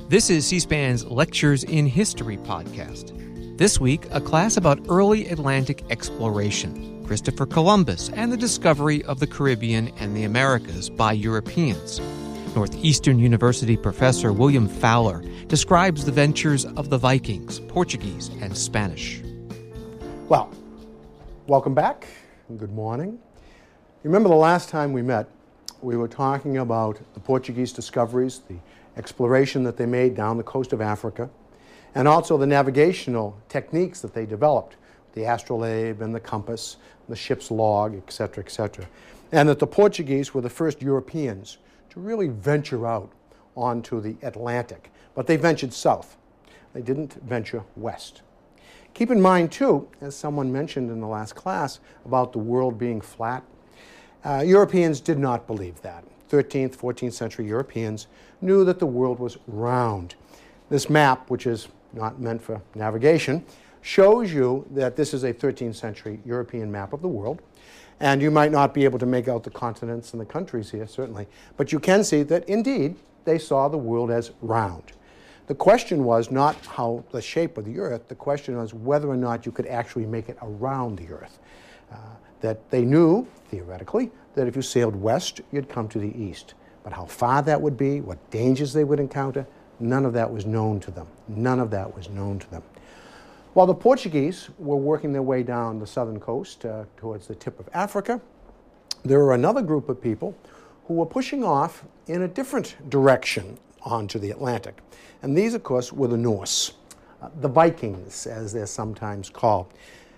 This is C-SPAN's Lectures in History podcast. This week, a class about early Atlantic exploration, Christopher Columbus, and the discovery of the Caribbean and the Americas by Europeans. Northeastern University professor William Fowler describes the ventures of the Vikings, Portuguese, and Spanish. Well, welcome back. Good morning. Remember the last time we met, we were talking about the Portuguese discoveries, the exploration that they made down the coast of Africa, and also the navigational techniques that they developed, the astrolabe and the compass, the ship's log, etc., etc. And that the Portuguese were the first Europeans to really venture out onto the Atlantic. But they ventured south. They didn't venture west. Keep in mind, too, as someone mentioned in the last class about the world being flat, Europeans did not believe that. 13th, 14th century Europeans knew that the world was round. This map, which is not meant for navigation, shows you that this is a 13th century European map of the world. And you might not be able to make out the continents and the countries here, certainly, but you can see that indeed they saw the world as round. The question was not how the shape of the earth, the question was whether or not you could actually make it around the earth. That they knew, theoretically, that if you sailed west, you'd come to the east. But how far that would be, what dangers they would encounter, none of that was known to them. None of that was known to them. While the Portuguese were working their way down the southern coast towards the tip of Africa, there were another group of people who were pushing off in a different direction onto the Atlantic. And these, of course, were the Norse, the Vikings, as they're sometimes called.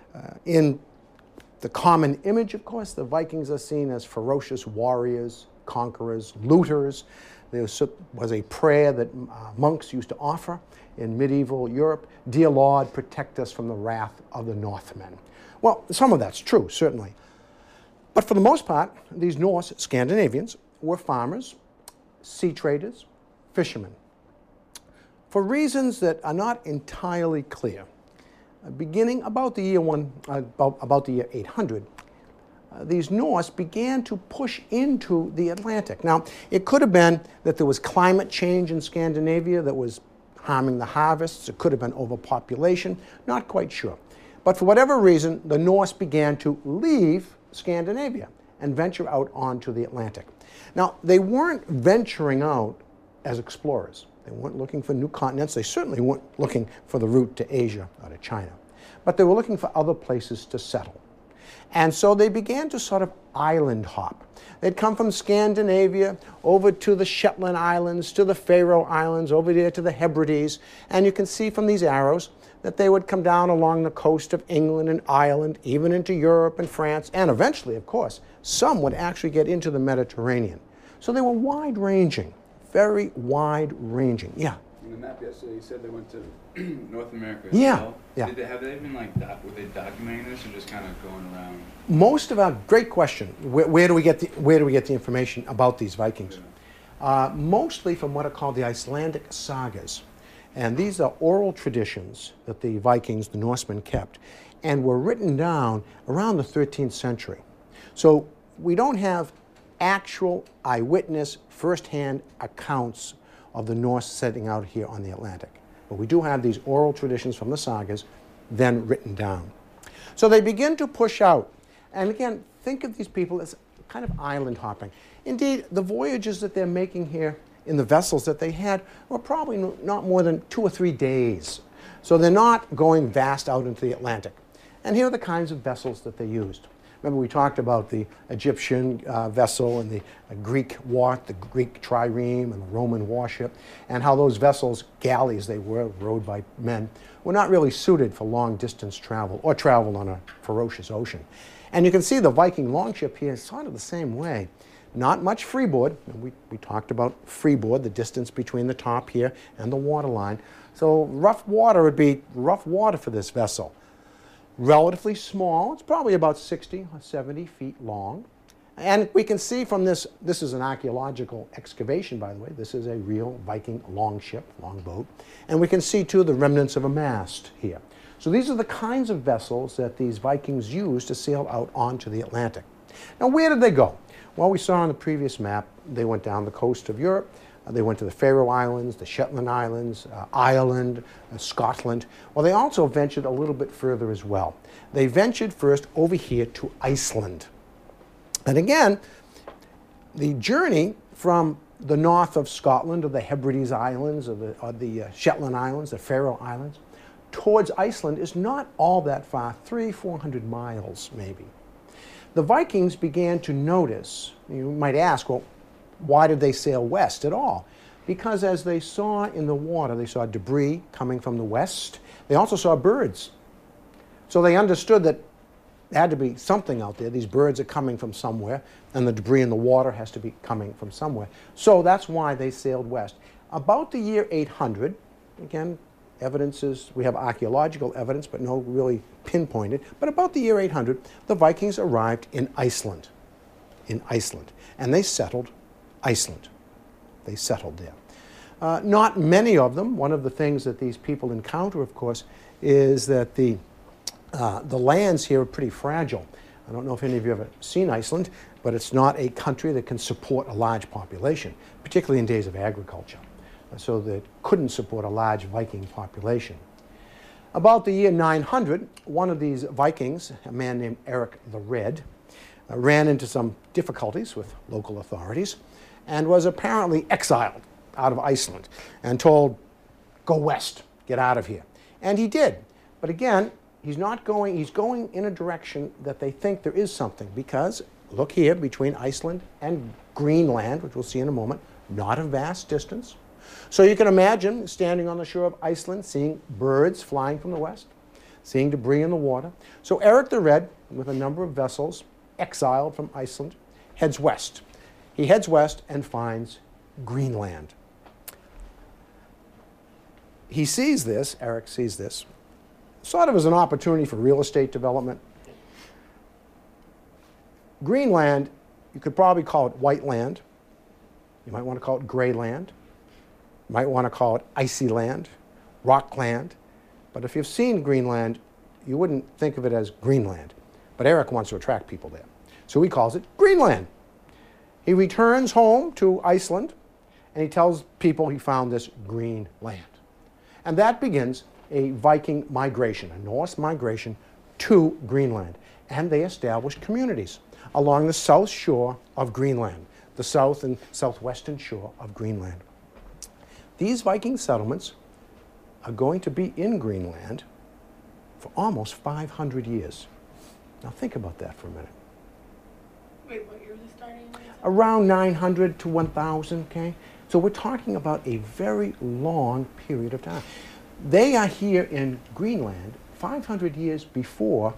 In the common image, of course, the Vikings are seen as ferocious warriors, conquerors, looters. There was a prayer that monks used to offer in medieval Europe, "Dear Lord, protect us from the wrath of the Northmen." Well, some of that's true, certainly. But for the most part, these Norse Scandinavians were farmers, sea traders, fishermen. For reasons that are not entirely clear, beginning about the year 800, these Norse began to push into the Atlantic. Now, it could have been that there was climate change in Scandinavia that was harming the harvests. It could have been overpopulation. Not quite sure. But for whatever reason, the Norse began to leave Scandinavia and venture out onto the Atlantic. Now, they weren't venturing out as explorers. They weren't looking for new continents. They certainly weren't looking for the route to Asia or to China. But they were looking for other places to settle. And so they began to sort of island hop. They'd come from Scandinavia over to the Shetland Islands, to the Faroe Islands, over there to the Hebrides. And you can see from these arrows that they would come down along the coast of England and Ireland, even into Europe and France, and eventually, of course, some would actually get into the Mediterranean. So they were wide-ranging. Very wide-ranging. Yeah. In the map yesterday, you said they went to North America as yeah. well. Yeah. Have they been were they documenting this or just kind of going around? Most of our great question. Where do we get the information about these Vikings? Yeah. Mostly from what are called the Icelandic sagas, and these are oral traditions that the Vikings, the Norsemen, kept, and were written down around the 13th century. So we don't have actual eyewitness, first-hand accounts of the Norse setting out here on the Atlantic. But we do have these oral traditions from the sagas, then written down. So they begin to push out. And again, think of these people as kind of island hopping. Indeed, the voyages that they're making here in the vessels that they had were probably not more than 2 or 3 days. So they're not going vast out into the Atlantic. And here are the kinds of vessels that they used. Remember, we talked about the Egyptian vessel and the Greek wart, the Greek trireme, and the Roman warship, and how those vessels, galleys they were, rowed by men, were not really suited for long-distance travel or travel on a ferocious ocean. And you can see the Viking longship here is sort of the same way. Not much freeboard. We talked about freeboard, the distance between the top here and the waterline. So rough water would be rough water for this vessel. Relatively small. It's probably about 60 or 70 feet long. And we can see from this is an archaeological excavation, by the way. This is a real Viking longship, longboat. And we can see, too, the remnants of a mast here. So these are the kinds of vessels that these Vikings used to sail out onto the Atlantic. Now, where did they go? Well, we saw on the previous map, they went down the coast of Europe, They went to the Faroe Islands, the Shetland Islands, Ireland, Scotland. Well, they also ventured a little bit further as well. They ventured first over here to Iceland. And again, the journey from the north of Scotland, or the Hebrides Islands, or the Shetland Islands, the Faroe Islands, towards Iceland is not all that far, 300-400 miles maybe. The Vikings began to notice, you might ask, well, why did they sail west at all? Because as they saw in the water, they saw debris coming from the west. They also saw birds. So they understood that there had to be something out there. These birds are coming from somewhere, and the debris in the water has to be coming from somewhere. So that's why they sailed west. About the year 800, again, evidences, we have archaeological evidence, but no really pinpointed, but about the year 800, the Vikings arrived in Iceland. And they settled Iceland. They settled there. Not many of them. One of the things that these people encounter, of course, is that the lands here are pretty fragile. I don't know if any of you have ever seen Iceland, but it's not a country that can support a large population, particularly in days of agriculture. So that couldn't support a large Viking population. About the year 900, one of these Vikings, a man named Eric the Red, ran into some difficulties with local authorities and was apparently exiled out of Iceland and told, go west, get out of here. And he did. But again, he's going in a direction that they think there is something, because look here, between Iceland and Greenland, which we'll see in a moment, not a vast distance. So you can imagine standing on the shore of Iceland, seeing birds flying from the west, seeing debris in the water. So Eric the Red, with a number of vessels, exiled from Iceland, heads west. He heads west and finds Greenland. He sees this, Eric sees this, sort of as an opportunity for real estate development. Greenland, you could probably call it white land. You might want to call it gray land. You might want to call it icy land, rock land. But if you've seen Greenland, you wouldn't think of it as Greenland. But Eric wants to attract people there. So he calls it Greenland. He returns home to Iceland, and he tells people he found this green land. And that begins a Viking migration, a Norse migration to Greenland. And they established communities along the south shore of Greenland, the south and southwestern shore of Greenland. These Viking settlements are going to be in Greenland for almost 500 years. Now think about that for a minute. Wait, what year was it starting? Around 900 to 1000, okay? So we're talking about a very long period of time. They are here in Greenland 500 years before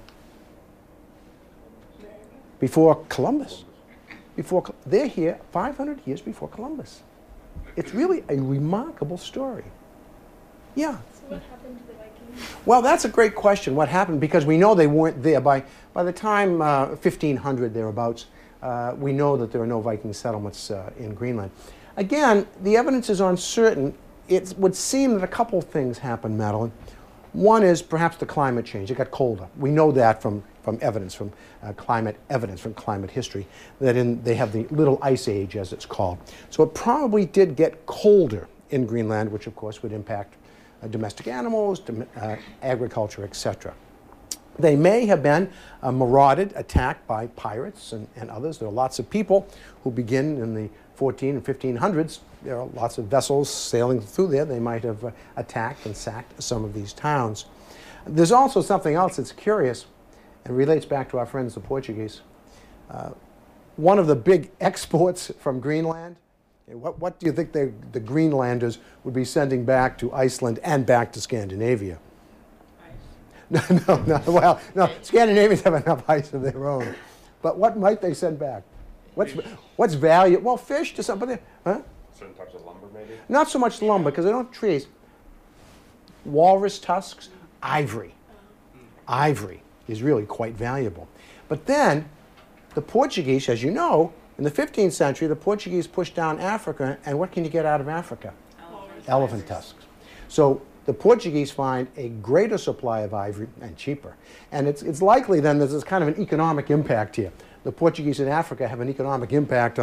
Columbus. They're here 500 years before Columbus. It's really a remarkable story. Yeah. So what happened to the Vikings? Well, that's a great question. What happened? Because we know they weren't there. By the time 1500 thereabouts, we know that there are no Viking settlements in Greenland. Again, the evidence is uncertain. It would seem that a couple of things happened, Madeline. One is perhaps the climate change. It got colder. We know that from evidence, from climate history, that they have the Little Ice Age, as it's called. So it probably did get colder in Greenland, which of course would impact domestic animals, agriculture, etc. They may have been marauded, attacked by pirates and others. There are lots of people who begin in the 14 and 1500s. There are lots of vessels sailing through there. They might have attacked and sacked some of these towns. There's also something else that's curious and relates back to our friends the Portuguese. One of the big exports from Greenland, what do you think the Greenlanders would be sending back to Iceland and back to Scandinavia? Ice. No. Scandinavians have enough ice of their own. But what might they send back? What's value? Well, fish to somebody, huh? Certain types of lumber, maybe? Not so much lumber, because they don't have trees. Walrus tusks, ivory. Ivory is really quite valuable. But then, the Portuguese, as you know, in the 15th century, the Portuguese pushed down Africa, and what can you get out of Africa? Elephant tusks. So the Portuguese find a greater supply of ivory and cheaper. And it's likely then that there's kind of an economic impact here. The Portuguese in Africa have an economic impact on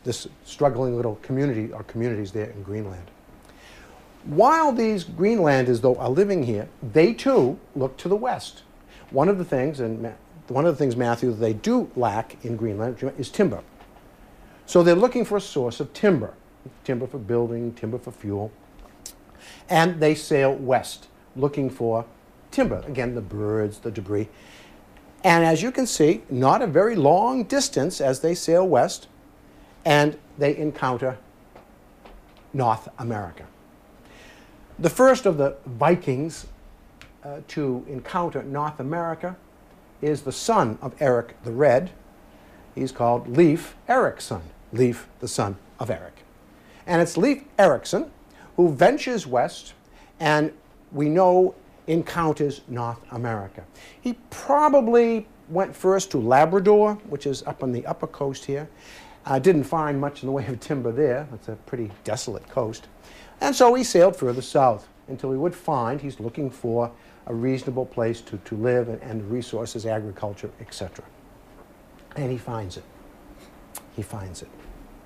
this struggling little community or communities there in Greenland. While these Greenlanders, though, are living here, they too look to the west. One of the things, Matthew, that they do lack in Greenland is timber. So they're looking for a source of timber. Timber for building, timber for fuel. And they sail west, looking for timber. Again, the birds, the debris. And as you can see, not a very long distance as they sail west, and they encounter North America. The first of the Vikings to encounter North America is the son of Eric the Red. He's called Leif Erikson, Leif, the son of Eric. And it's Leif Erikson who ventures west and we know encounters North America. He probably went first to Labrador, which is up on the upper coast here. Didn't find much in the way of timber there. It's a pretty desolate coast. And so he sailed further south until he would find he's looking for a reasonable place to live and resources, agriculture, etc. And he finds it. He finds it.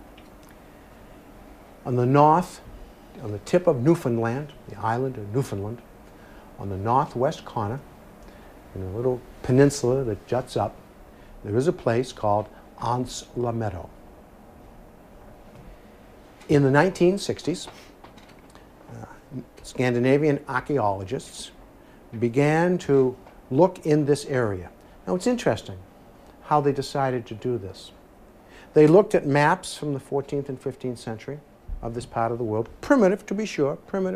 On the north, on the tip of Newfoundland, the island of Newfoundland, on the northwest corner, in a little peninsula that juts up, there is a place called Anse-le-Meadow. In the 1960s, Scandinavian archaeologists began to look in this area. Now it's interesting how they decided to do this. They looked at maps from the 14th and 15th century of this part of the world, primitive to be sure,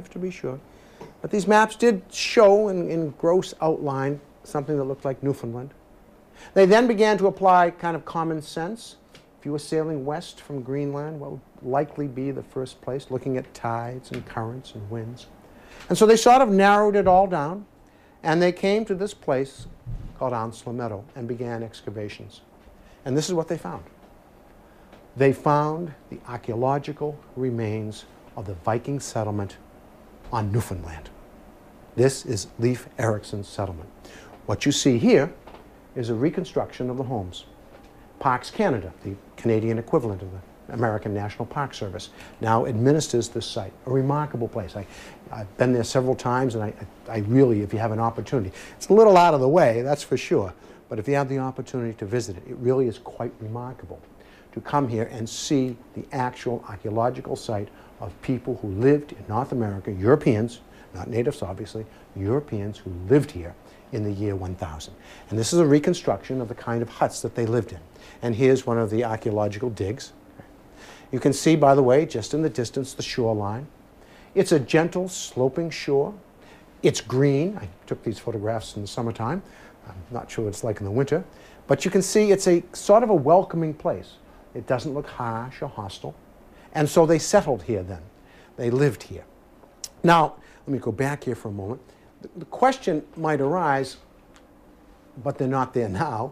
but these maps did show in gross outline something that looked like Newfoundland. They then began to apply kind of common sense. If you were sailing west from Greenland, what would likely be the first place, looking at tides and currents and winds? And so they sort of narrowed it all down, and they came to this place called Anse-le-Meadow and began excavations. And this is what they found. They found the archaeological remains of the Viking settlement on Newfoundland. This is Leif Erikson's settlement. What you see here is a reconstruction of the homes. Parks Canada, the Canadian equivalent of the American National Park Service, now administers this site. A remarkable place. I've been there several times, and I really, if you have an opportunity, it's a little out of the way, that's for sure, but if you have the opportunity to visit it, it really is quite remarkable to come here and see the actual archaeological site of people who lived in North America, Europeans, not natives obviously, Europeans who lived here in the year 1000. And this is a reconstruction of the kind of huts that they lived in. And here's one of the archaeological digs. You can see, by the way, just in the distance, the shoreline. It's a gentle, sloping shore. It's green. I took these photographs in the summertime. I'm not sure what it's like in the winter. But you can see it's a sort of a welcoming place. It doesn't look harsh or hostile. And so they settled here then. They lived here. Now, let me go back here for a moment. The question might arise, but they're not there now.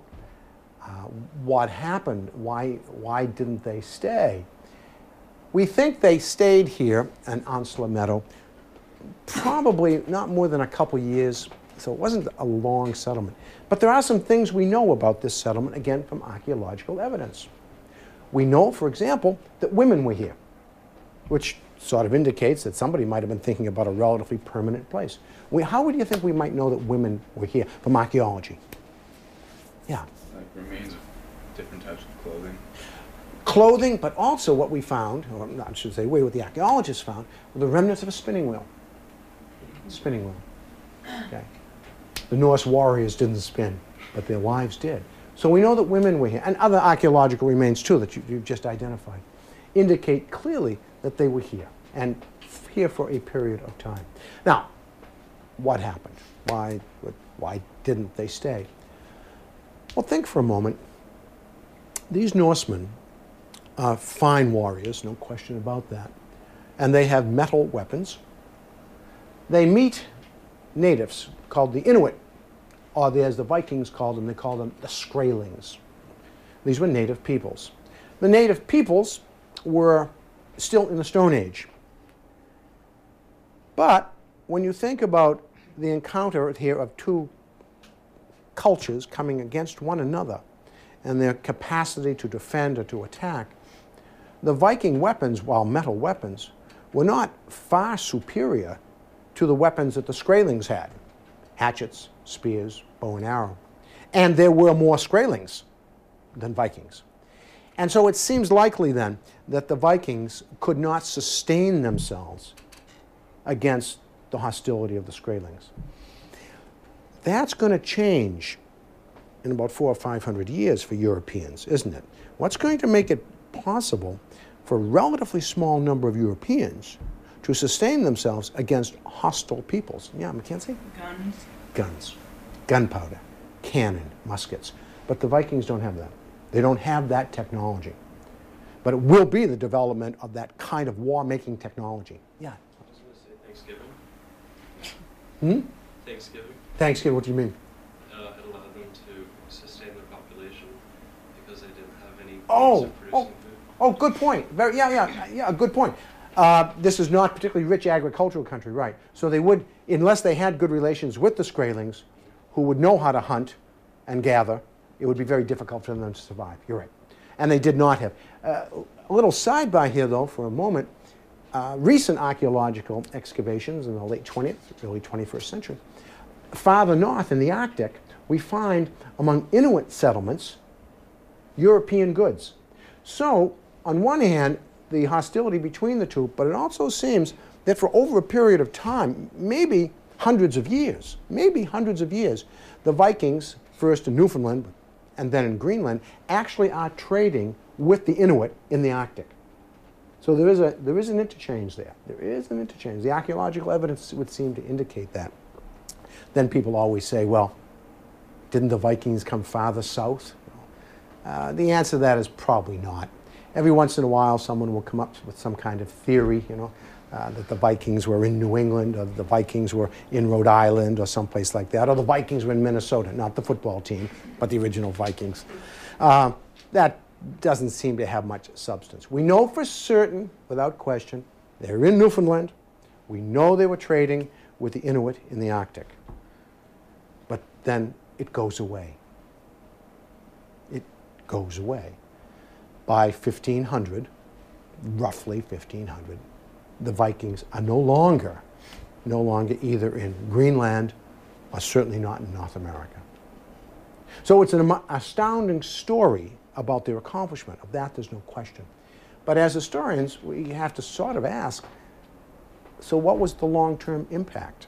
What happened? Why didn't they stay? We think they stayed here in Anse-le-Meadow probably not more than a couple years, so it wasn't a long settlement. But there are some things we know about this settlement, again, from archaeological evidence. We know, for example, that women were here, which sort of indicates that somebody might have been thinking about a relatively permanent place. How would you think we might know that women were here from archaeology? Yeah. Like remains of different types of clothing. Clothing, but also what we found, or I should say, what the archaeologists found, were the remnants of a spinning wheel. Spinning wheel. Okay. The Norse warriors didn't spin, but their wives did. So we know that women were here, and other archaeological remains too that you've just identified, indicate clearly that they were here, and here for a period of time. Now, what happened? Why didn't they stay? Well, think for a moment. These Norsemen are fine warriors, no question about that, and they have metal weapons. They meet natives called the Inuit, or as the Vikings called them, they called them the Skraelings. These were native peoples. The native peoples were still in the Stone Age. But when you think about the encounter here of two cultures coming against one another and their capacity to defend or to attack, the Viking weapons, while metal weapons, were not far superior to the weapons that the Skraelings had. Hatchets, spears, bow and arrow. And there were more Skraelings than Vikings. And so it seems likely then that the Vikings could not sustain themselves against the hostility of the Skraelings. That's going to change in about 400 or 500 years for Europeans, isn't it? What's going to make it possible for a relatively small number of Europeans to sustain themselves against hostile peoples? Yeah, Mackenzie? Guns. Guns, gunpowder, cannon, muskets. But the Vikings don't have that. They don't have that technology. But it will be the development of that kind of war-making technology. Yeah. I was going to say Thanksgiving. Thanksgiving. Thanksgiving, what do you mean? It allowed them to sustain their population because they didn't have any means Oh, of producing food. oh, good point. Yeah, good point. This is not particularly rich agricultural country, right? So they would, unless they had good relations with the Skraelings, who would know how to hunt and gather, it would be very difficult for them to survive. You're right. And they did not have. A little sidebar here, though, for a moment. Recent archaeological excavations in the late 20th, early 21st century, farther north in the Arctic, we find among Inuit settlements European goods. So, on one hand, the hostility between the two, but it also seems that for over a period of time, maybe hundreds of years, the Vikings, first in Newfoundland and then in Greenland, actually are trading with the Inuit in the Arctic. So there is an interchange there. There is an interchange. The archaeological evidence would seem to indicate that. Then people always say, well, didn't the Vikings come farther south? The answer to that is probably not. Every once in a while, someone will come up with some kind of theory, that the Vikings were in New England, or the Vikings were in Rhode Island, or someplace like that, or the Vikings were in Minnesota, not the football team, but the original Vikings. That doesn't seem to have much substance. We know for certain, without question, they're in Newfoundland. We know they were trading with the Inuit in the Arctic. But then it goes away. It goes away. By 1500, roughly 1500, the Vikings are no longer either in Greenland or certainly not in North America. So it's an astounding story about their accomplishment. Of that, there's no question. But as historians, we have to sort of ask, so what was the long-term impact?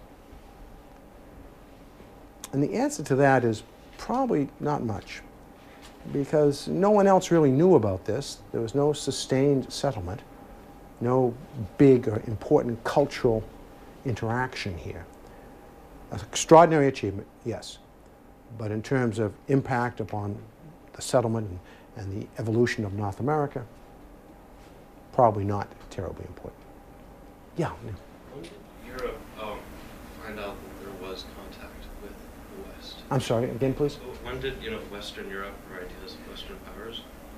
And the answer to that is probably not much, because no one else really knew about this. There was no sustained settlement, no big or important cultural interaction here. An extraordinary achievement, yes, but in terms of impact upon the settlement and the evolution of North America, probably not terribly important. Yeah. When did Europe find out that there was contact with the West? I'm sorry, again, please? When did Western Europe, or ideas of Western powers,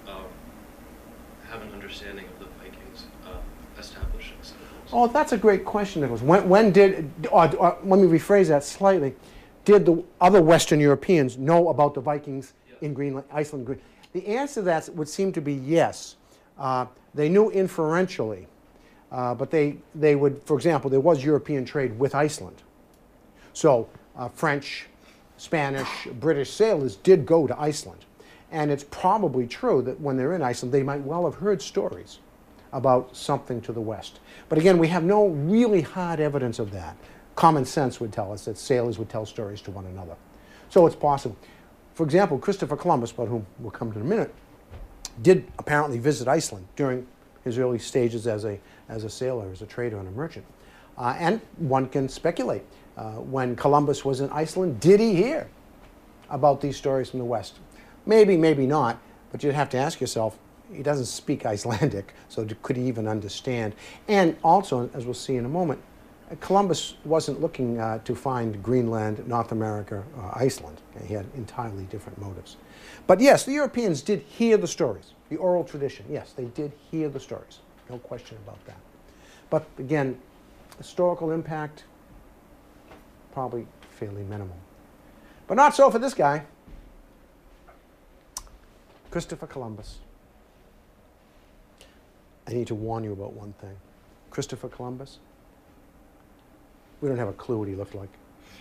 have an understanding of the Vikings establishing settlements? Oh, that's a great question, Nicholas. When did, or let me rephrase that slightly, did the other Western Europeans know about the Vikings in Greenland, Iceland? The answer to that would seem to be yes. They knew inferentially, but they would, for example, there was European trade with Iceland. So French, Spanish, British sailors did go to Iceland. And it's probably true that when they're in Iceland, they might well have heard stories about something to the west. But again, we have no really hard evidence of that. Common sense would tell us that sailors would tell stories to one another. So it's possible. For example, Christopher Columbus, about whom we'll come to in a minute, did apparently visit Iceland during his early stages as a sailor, as a trader and a merchant. And one can speculate. When Columbus was in Iceland, did he hear about these stories from the West? Maybe, maybe not, but you'd have to ask yourself, he doesn't speak Icelandic, so could he even understand? And also, as we'll see in a moment, Columbus wasn't looking to find Greenland, North America, or Iceland. He had entirely different motives. But yes, the Europeans did hear the stories, the oral tradition. Yes, they did hear the stories. No question about that. But again, historical impact, probably fairly minimal. But not so for this guy, Christopher Columbus. I need to warn you about one thing. Christopher Columbus, we don't have a clue what he looked like.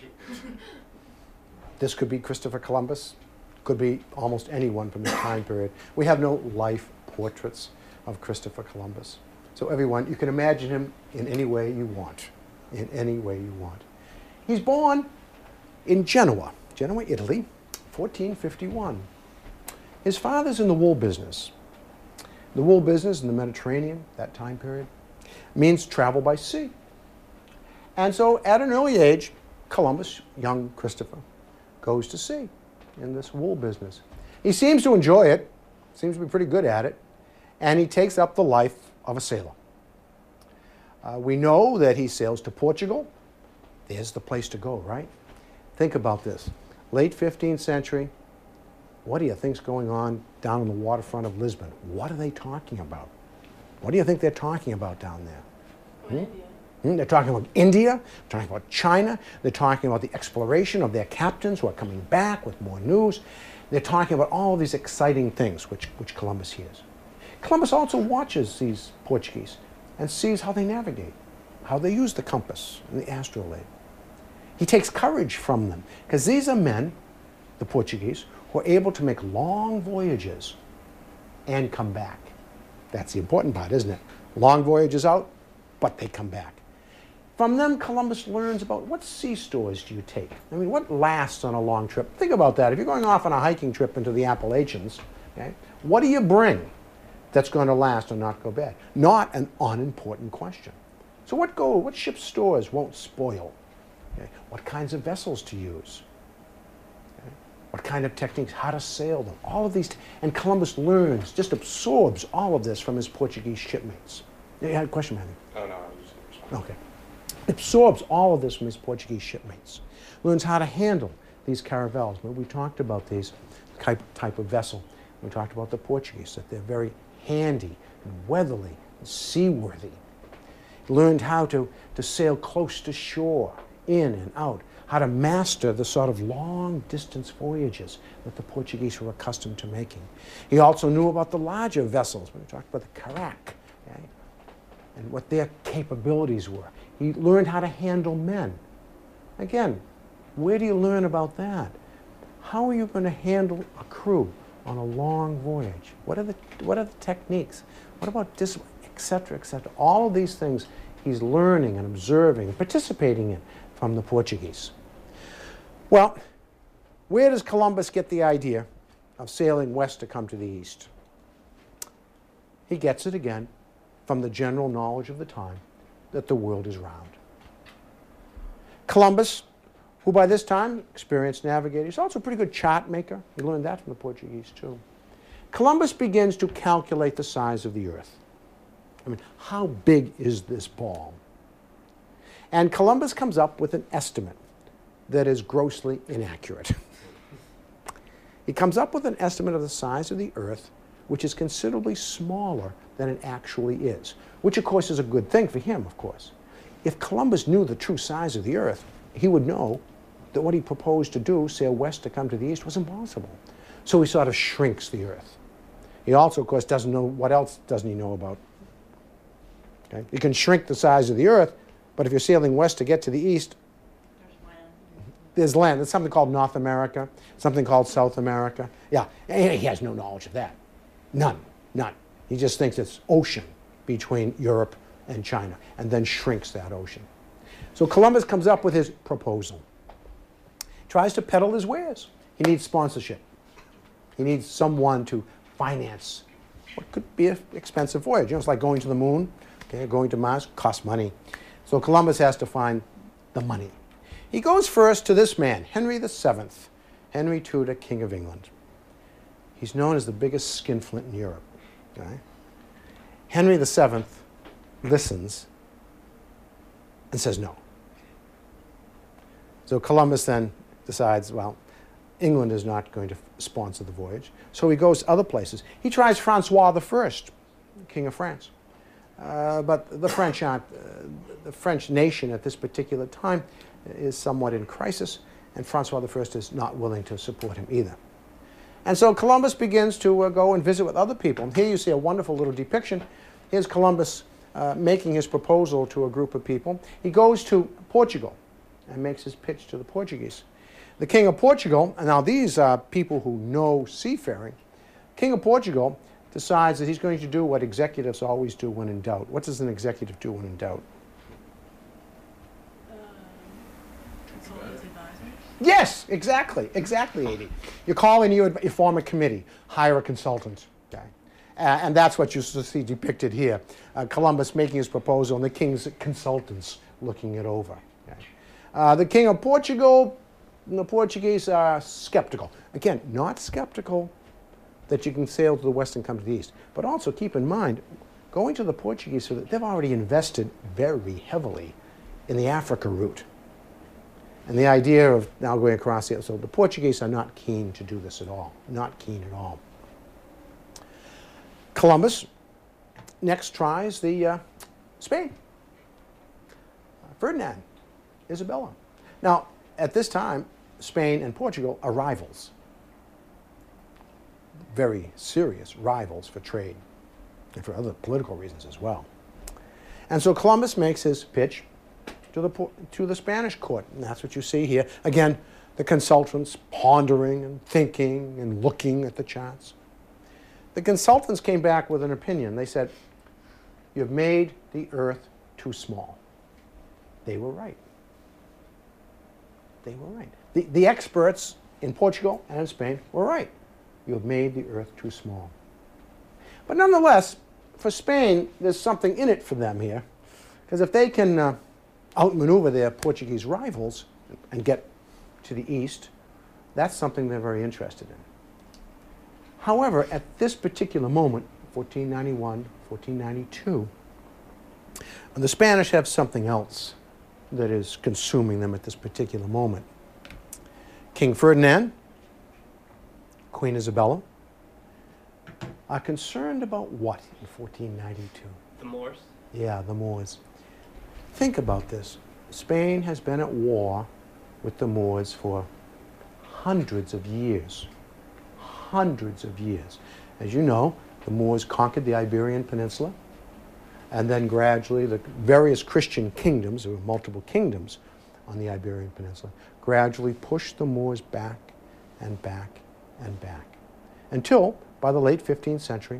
This could be Christopher Columbus, could be almost anyone from this time period. We have no life portraits of Christopher Columbus. So everyone, you can imagine him in any way you want, in any way you want. He's born in Genoa, Italy, 1451. His father's in the wool business. The wool business in the Mediterranean, that time period, means travel by sea. And so at an early age, Columbus, young Christopher, goes to sea in this wool business. He seems to enjoy it, seems to be pretty good at it, and he takes up the life of a sailor. We know that he sails to Portugal. There's the place to go, right? Think about this. Late 15th century, what do you think's going on down on the waterfront of Lisbon? What are they talking about? What do you think they're talking about down there? They're talking about India, they're talking about China, they're talking about the exploration of their captains who are coming back with more news. They're talking about all these exciting things which Columbus hears. Columbus also watches these Portuguese and sees how they navigate, how they use the compass and the astrolabe. He takes courage from them, because these are men, the Portuguese, who are able to make long voyages and come back. That's the important part, isn't it? Long voyages out, but they come back. From them, Columbus learns about what sea stores do you take? I mean, what lasts on a long trip? Think about that. If you're going off on a hiking trip into the Appalachians, okay, what do you bring that's going to last or not go bad? Not an unimportant question. So what ship stores won't spoil? Okay? What kinds of vessels to use? Okay? What kind of techniques, how to sail them? All of these, and Columbus learns, just absorbs all of this from his Portuguese shipmates. You had a question, Matthew? Oh, no, I was just going to respond. Okay. Absorbs all of this from his Portuguese shipmates. Learns how to handle these caravels. We talked about these type of vessel. We talked about the Portuguese, that they're very handy and weatherly and seaworthy. Learned how to sail close to shore, in and out, how to master the sort of long-distance voyages that the Portuguese were accustomed to making. He also knew about the larger vessels. We talked about the carack, okay, and what their capabilities were. He learned how to handle men. Again, where do you learn about that? How are you going to handle a crew on a long voyage? What are the techniques? What about discipline, et cetera, et cetera? All of these things he's learning and observing and participating in from the Portuguese. Well, where does Columbus get the idea of sailing west to come to the east? He gets it again from the general knowledge of the time that the world is round. Columbus, who by this time experienced navigator, he's also a pretty good chart maker. He learned that from the Portuguese too. Columbus begins to calculate the size of the earth. I mean, how big is this ball? And Columbus comes up with an estimate that is grossly inaccurate. He comes up with an estimate of the size of the earth which is considerably smaller than it actually is, which of course is a good thing for him, of course. If Columbus knew the true size of the earth, he would know that what he proposed to do, sail west to come to the east, was impossible. So he sort of shrinks the earth. He also, of course, doesn't know, what else doesn't he know about? Okay? You can shrink the size of the earth, but if you're sailing west to get to the east, there's land. There's something called North America, something called South America. Yeah, and he has no knowledge of that. None. He just thinks it's ocean between Europe and China, and then shrinks that ocean. So Columbus comes up with his proposal. Tries to peddle his wares. He needs sponsorship. He needs someone to finance what could be an expensive voyage. You know, it's like going to the moon, okay, going to Mars, costs money. So Columbus has to find the money. He goes first to this man, Henry VII, Henry Tudor, King of England. He's known as the biggest skinflint in Europe. Okay? Henry VII listens and says no. So Columbus then decides, well, England is not going to sponsor the voyage. So he goes other places. He tries Francois I, King of France. But the French aren't, the French nation at this particular time is somewhat in crisis, and Francois I is not willing to support him either. And so Columbus begins to go and visit with other people. And here you see a wonderful little depiction here's Columbus making his proposal to a group of people. He goes to Portugal and makes his pitch to the Portuguese. The King of Portugal, and now these are people who know seafaring, King of Portugal decides that he's going to do what executives always do when in doubt. What does an executive do when in doubt? Consultants, advisors. Yes, exactly, Edie. You call in, you form a committee, hire a consultant. Okay? And that's what you see depicted here. Columbus making his proposal and the king's consultants looking it over. Okay? The King of Portugal, and the Portuguese are skeptical. Again, not skeptical that you can sail to the west and come to the east, but also keep in mind, going to the Portuguese, they've already invested very heavily in the Africa route. And the idea of now going across the, so the Portuguese are not keen to do this at all, not keen at all. Columbus next tries the Spain. Ferdinand, Isabella. Now, at this time, Spain and Portugal are rivals. Very serious rivals for trade and for other political reasons as well. And so Columbus makes his pitch to the Spanish court, and that's what you see here. Again, the consultants pondering and thinking and looking at the charts. The consultants came back with an opinion. They said, "You've made the earth too small." They were right. They were right. The experts in Portugal and in Spain were right. You have made the earth too small. But nonetheless, for Spain, there's something in it for them here. Because if they can outmaneuver their Portuguese rivals and get to the east, that's something they're very interested in. However, at this particular moment, 1491, 1492, the Spanish have something else that is consuming them at this particular moment. King Ferdinand, Queen Isabella, are concerned about what in 1492? The Moors? Yeah, the Moors. Think about this. Spain has been at war with the Moors for hundreds of years. Hundreds of years. As you know, the Moors conquered the Iberian Peninsula, and then gradually the various Christian kingdoms, there were multiple kingdoms on the Iberian Peninsula, gradually pushed the Moors back and back and back, until by the late 15th century,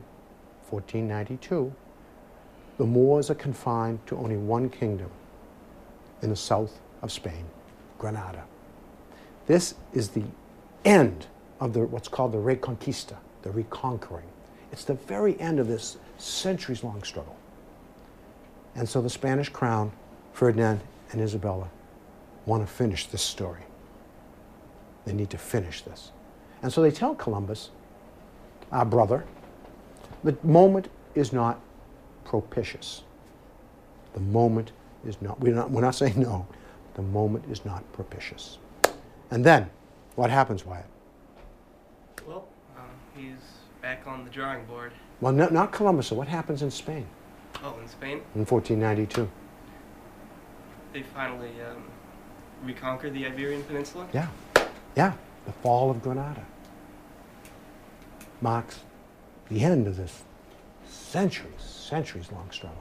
1492, the Moors are confined to only one kingdom in the south of Spain, Granada. This is the end of what's called the Reconquista, the reconquering. It's the very end of this centuries-long struggle. And so the Spanish crown, Ferdinand and Isabella, want to finish this story. They need to finish this. And so they tell Columbus, our brother, the moment is not propitious. The moment is not, we're not saying no, the moment is not propitious. And then, what happens, Wyatt? Well, he's back on the drawing board. Well, not Columbus, so what happens in Spain? Oh, in Spain? In 1492. They finally reconquered the Iberian Peninsula? Yeah, the fall of Granada marks the end of this centuries-long struggle.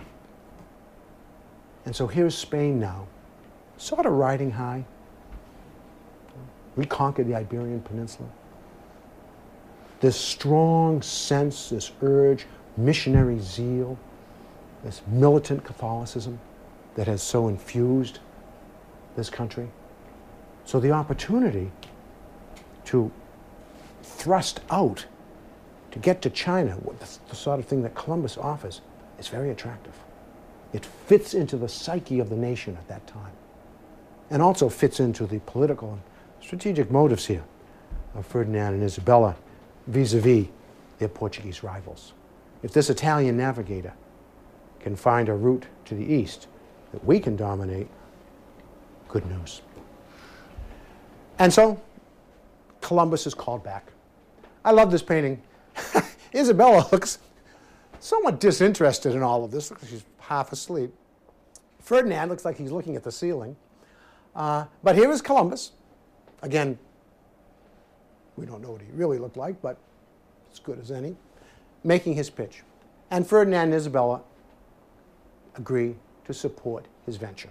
And so here's Spain now, sort of riding high, reconquered the Iberian Peninsula. This strong sense, this urge, missionary zeal, this militant Catholicism that has so infused this country. So the opportunity to thrust out, to get to China, the sort of thing that Columbus offers, is very attractive. It fits into the psyche of the nation at that time, and also fits into the political and strategic motives here of Ferdinand and Isabella vis-a-vis their Portuguese rivals. If this Italian navigator can find a route to the east that we can dominate, good news. And so Columbus is called back. I love this painting. Isabella looks somewhat disinterested in all of this. Looks like she's half asleep. Ferdinand looks like he's looking at the ceiling. But here is Columbus. Again, we don't know what he really looked like, but as good as any, making his pitch. And Ferdinand and Isabella agree to support his venture.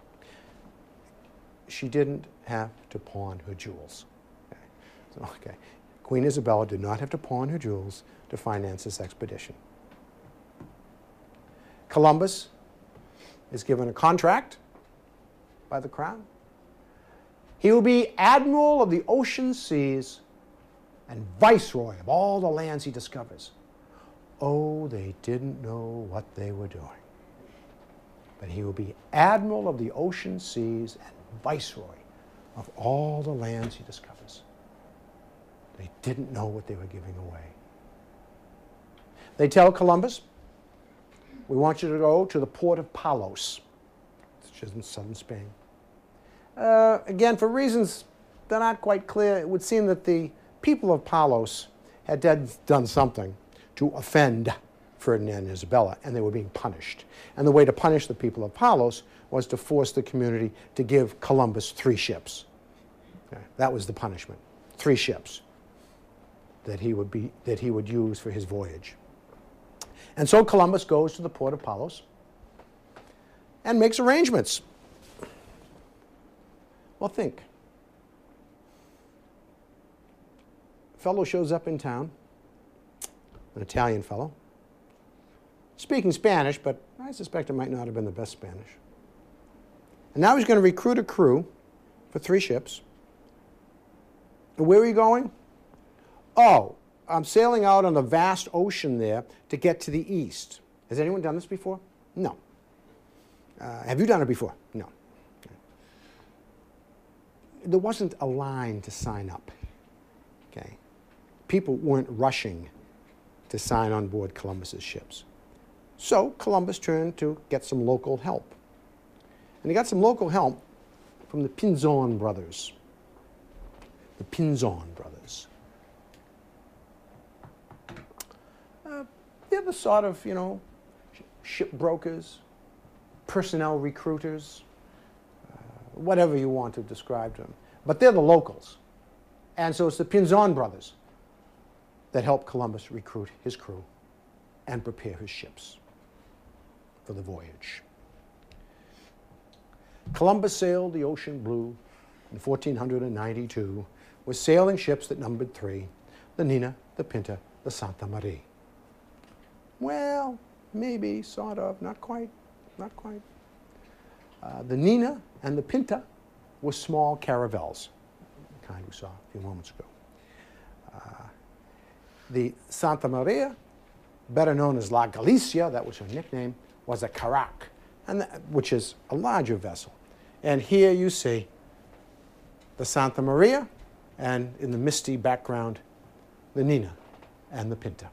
She didn't have to pawn her jewels. Okay. Queen Isabella did not have to pawn her jewels to finance this expedition. Columbus is given a contract by the crown. He will be admiral of the ocean seas and viceroy of all the lands he discovers. Oh, they didn't know what they were doing. But he will be admiral of the ocean seas and viceroy of all the lands he discovers. They didn't know what they were giving away. They tell Columbus, we want you to go to the port of Palos, which is in southern Spain. Again, for reasons that aren't quite clear, it would seem that the people of Palos had done something to offend Ferdinand and Isabella, and they were being punished. And the way to punish the people of Palos was to force the community to give Columbus 3 ships. Okay. That was the punishment. 3 ships that he would use for his voyage. And so Columbus goes to the port of Palos and makes arrangements. Well, think. A fellow shows up in town, an Italian fellow, speaking Spanish, but I suspect it might not have been the best Spanish. And now he's going to recruit a crew for 3 ships. And where are you going? Oh, I'm sailing out on the vast ocean there to get to the east. Has anyone done this before? No. Have you done it before? No. There wasn't a line to sign up. Okay. People weren't rushing to sign on board Columbus's ships. So Columbus turned to get some local help. And he got some local help from the Pinzon brothers. The Pinzon brothers. They're the sort of, shipbrokers, personnel recruiters, whatever you want to describe to them. But they're the locals. And so it's the Pinzon brothers that help Columbus recruit his crew and prepare his ships for the voyage. Columbus sailed the ocean blue in 1492 with sailing ships that numbered 3, the Nina, the Pinta, the Santa Maria. Well, maybe, sort of, not quite, not quite. The Nina and the Pinta were small caravels, the kind we saw a few moments ago. The Santa Maria, better known as La Galicia, that was her nickname, was a carack, which is a larger vessel. And here you see the Santa Maria, and in the misty background, the Nina and the Pinta.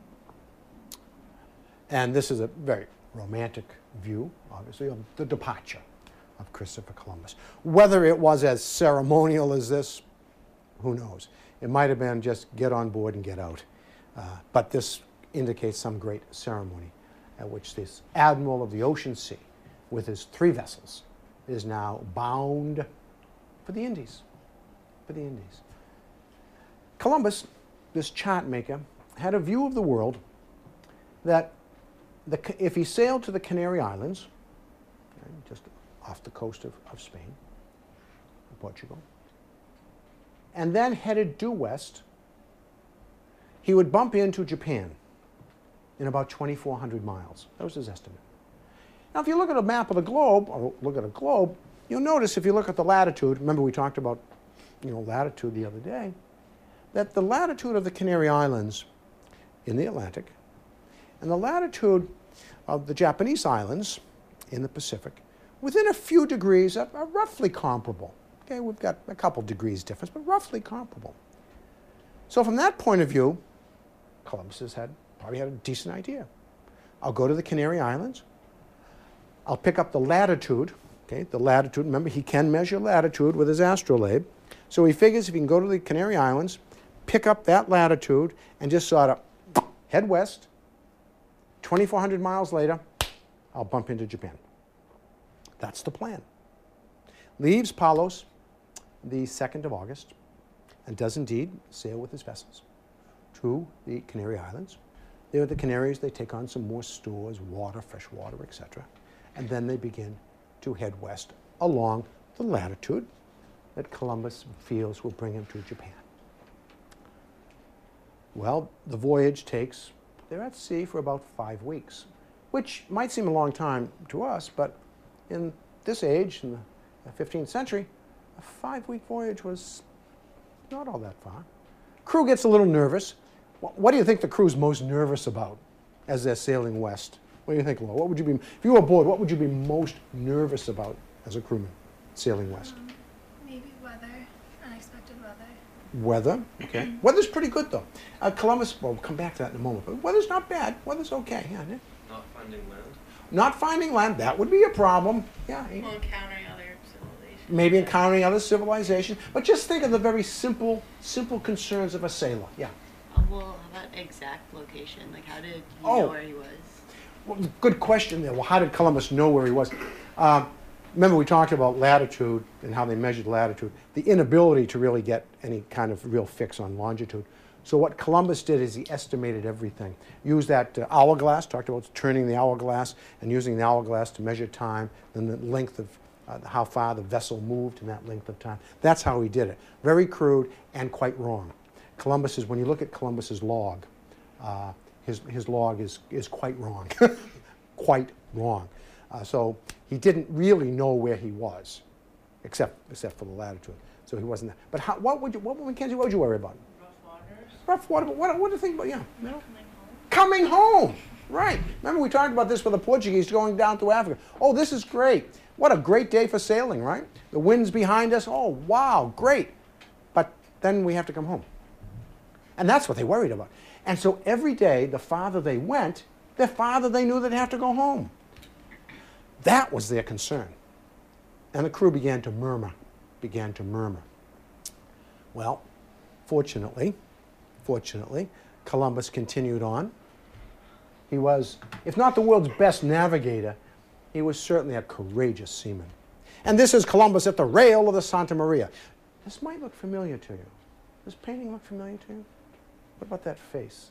And this is a very romantic view, obviously, of the departure of Christopher Columbus. Whether it was as ceremonial as this, who knows? It might have been just get on board and get out. But this indicates some great ceremony at which this admiral of the ocean sea, with his 3 vessels, is now bound for the Indies. For the Indies. Columbus, this chart maker, had a view of the world that if he sailed to the Canary Islands, just off the coast of Spain, Portugal, and then headed due west, he would bump into Japan in about 2,400 miles. That was his estimate. Now, if you look at a map of the globe, or look at a globe, you'll notice if you look at the latitude, remember we talked about latitude the other day, that the latitude of the Canary Islands in the Atlantic and the latitude of the Japanese islands in the Pacific, within a few degrees, are roughly comparable. Okay, we've got a couple degrees difference, but roughly comparable. So from that point of view, Columbus probably had a decent idea. I'll go to the Canary Islands. I'll pick up the latitude. Okay, the latitude, remember, he can measure latitude with his astrolabe. So he figures if he can go to the Canary Islands, pick up that latitude, and just sort of head west. 2,400 miles later, I'll bump into Japan. That's the plan. Leaves Palos the 2nd of August and does indeed sail with his vessels to the Canary Islands. There at the Canaries, they take on some more stores, water, fresh water, etc. And then they begin to head west along the latitude that Columbus feels will bring him to Japan. Well, the voyage takes, they're at sea for about 5 weeks, which might seem a long time to us, but in this age, in the 15th century, a 5-week voyage was not all that far. Crew gets a little nervous. What do you think the crew's most nervous about as they're sailing west? What do you think, Laura? What would you be, if you were aboard, what would you be most nervous about as a crewman sailing west? Maybe weather, unexpected weather. Weather, okay. Weather's pretty good, though. Columbus, well, we'll come back to that in a moment, but weather's not bad. Weather's okay, yeah, isn't it? Not finding land. Not finding land, that would be a problem. Yeah. Well, encountering other civilizations. Maybe encountering other civilizations, but just think of the very simple concerns of a sailor. Yeah. Well, how about exact location? Like, how did he Oh. know where he was? Well, good question there. Well, how did Columbus know where he was? Remember, we talked about latitude and how they measured latitude, the inability to really get any kind of real fix on longitude. So what Columbus did is he estimated everything. Used that hourglass, talked about turning the hourglass and using the hourglass to measure time and the length of how far the vessel moved in that length of time. That's how he did it. Very crude and quite wrong. Columbus's, when you look at Columbus's log, his log is quite wrong, quite wrong. So he didn't really know where he was, except for the latitude. So he wasn't there. But Mackenzie, what would you worry about? Rough waters. Rough water. But what do you think about? Yeah, you know? Coming home. Coming home. Right. Remember we talked about this with the Portuguese going down through Africa. Oh, this is great. What a great day for sailing, right? The wind's behind us. Oh, wow, great. But then we have to come home. And that's what they worried about. And so every day, the farther they went, the farther they knew they'd have to go home. That was their concern. And the crew began to murmur. Well, fortunately, Columbus continued on. He was, if not the world's best navigator, he was certainly a courageous seaman. And this is Columbus at the rail of the Santa Maria. This might look familiar to you. Does painting look familiar to you? What about that face?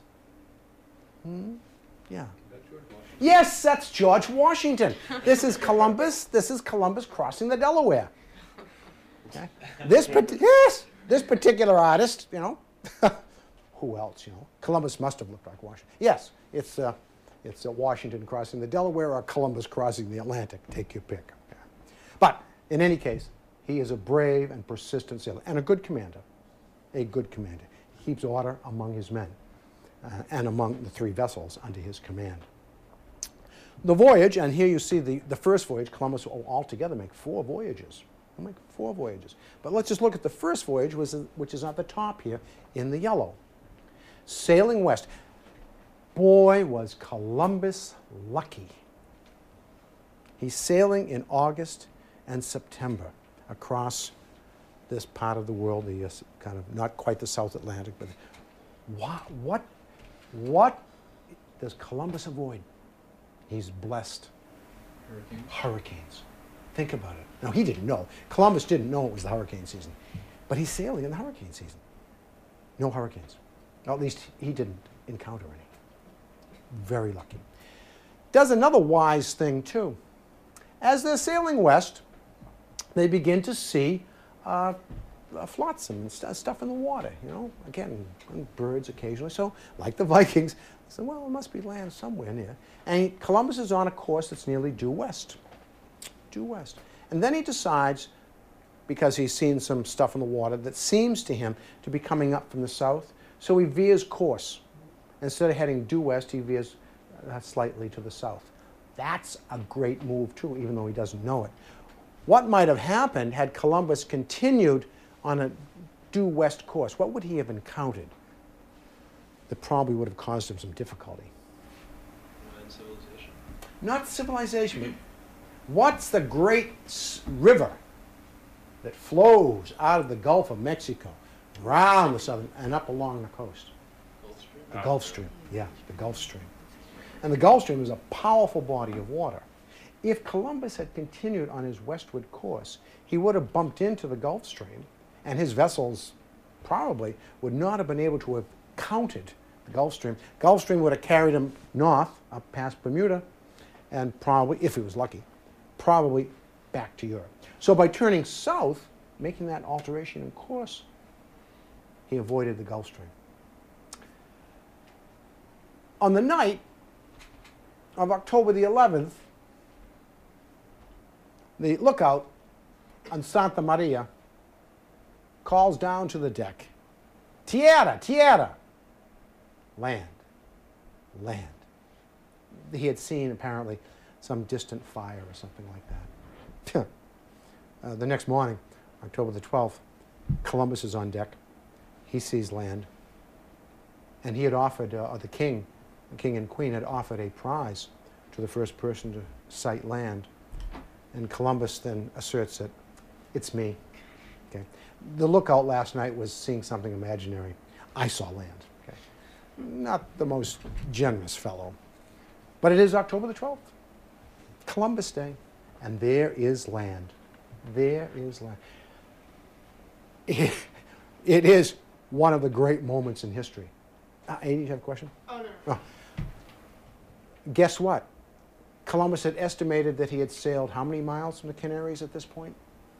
Yeah. Yes, that's George Washington. This is Columbus. This is Columbus crossing the Delaware. Okay. This particular artist, you know, who else? You know, Columbus must have looked like Washington. Yes, it's Washington crossing the Delaware or Columbus crossing the Atlantic. Take your pick. Okay. But in any case, he is a brave and persistent sailor and a good commander. A good commander. He keeps order among his men and among the 3 vessels under his command. The voyage, and here you see the first voyage, Columbus will altogether make 4 voyages. He'll make 4 voyages. But let's just look at the first voyage, which is at the top here in the yellow. Sailing west. Boy, was Columbus lucky. He's sailing in August and September across this part of the world, the kind of not quite the South Atlantic, but what does Columbus avoid? He's blessed. Hurricanes. Think about it. Now, he didn't know. Columbus didn't know it was the hurricane season, but he's sailing in the hurricane season. No hurricanes. Or at least he didn't encounter any. Very lucky. Does another wise thing, too. As they're sailing west, they begin to see flotsam and stuff in the water, you know, again, and birds occasionally. So, like the Vikings, they said, well, it must be land somewhere near. And Columbus is on a course that's nearly due west. Due west. And then he decides, because he's seen some stuff in the water that seems to him to be coming up from the south, so he veers course. Instead of heading due west, he veers slightly to the south. That's a great move, too, even though he doesn't know it. What might have happened had Columbus continued on a due west course? What would he have encountered that probably would have caused him some difficulty? Civilization. Not civilization, but what's the great river that flows out of the Gulf of Mexico, around the southern, and up along the coast? Gulf Stream. The Gulf Stream, yeah, the Gulf Stream. And the Gulf Stream is a powerful body of water. If Columbus had continued on his westward course, he would have bumped into the Gulf Stream, and his vessels probably would not have been able to have countered the Gulf Stream. Gulf Stream would have carried him north, up past Bermuda, and probably, if he was lucky, probably back to Europe. So by turning south, making that alteration in course, he avoided the Gulf Stream. On the night of October the 11th, the lookout on Santa Maria calls down to the deck, "Tierra, tierra!" Land, land. He had seen, apparently, some distant fire or something like that. The next morning, October the 12th, Columbus is on deck. He sees land. And he had offered, the king and queen had offered a prize to the first person to sight land. And Columbus then asserts that it's me. Okay. The lookout last night was seeing something imaginary. I saw land. Okay. Not the most generous fellow. But it is October the 12th, Columbus Day, and there is land. There is land. It is one of the great moments in history. Amy, you have a question? Oh, no. Oh. Guess what? Columbus had estimated that he had sailed how many miles from the Canaries at this point?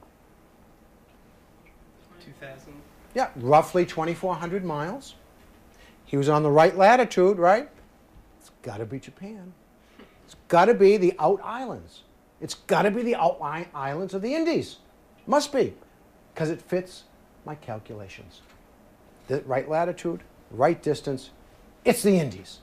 2,000. Yeah, roughly 2,400 miles. He was on the right latitude, right? It's got to be Japan. It's got to be the out islands. It's got to be the outlying islands of the Indies. Must be, because it fits my calculations. The right latitude, right distance, it's the Indies.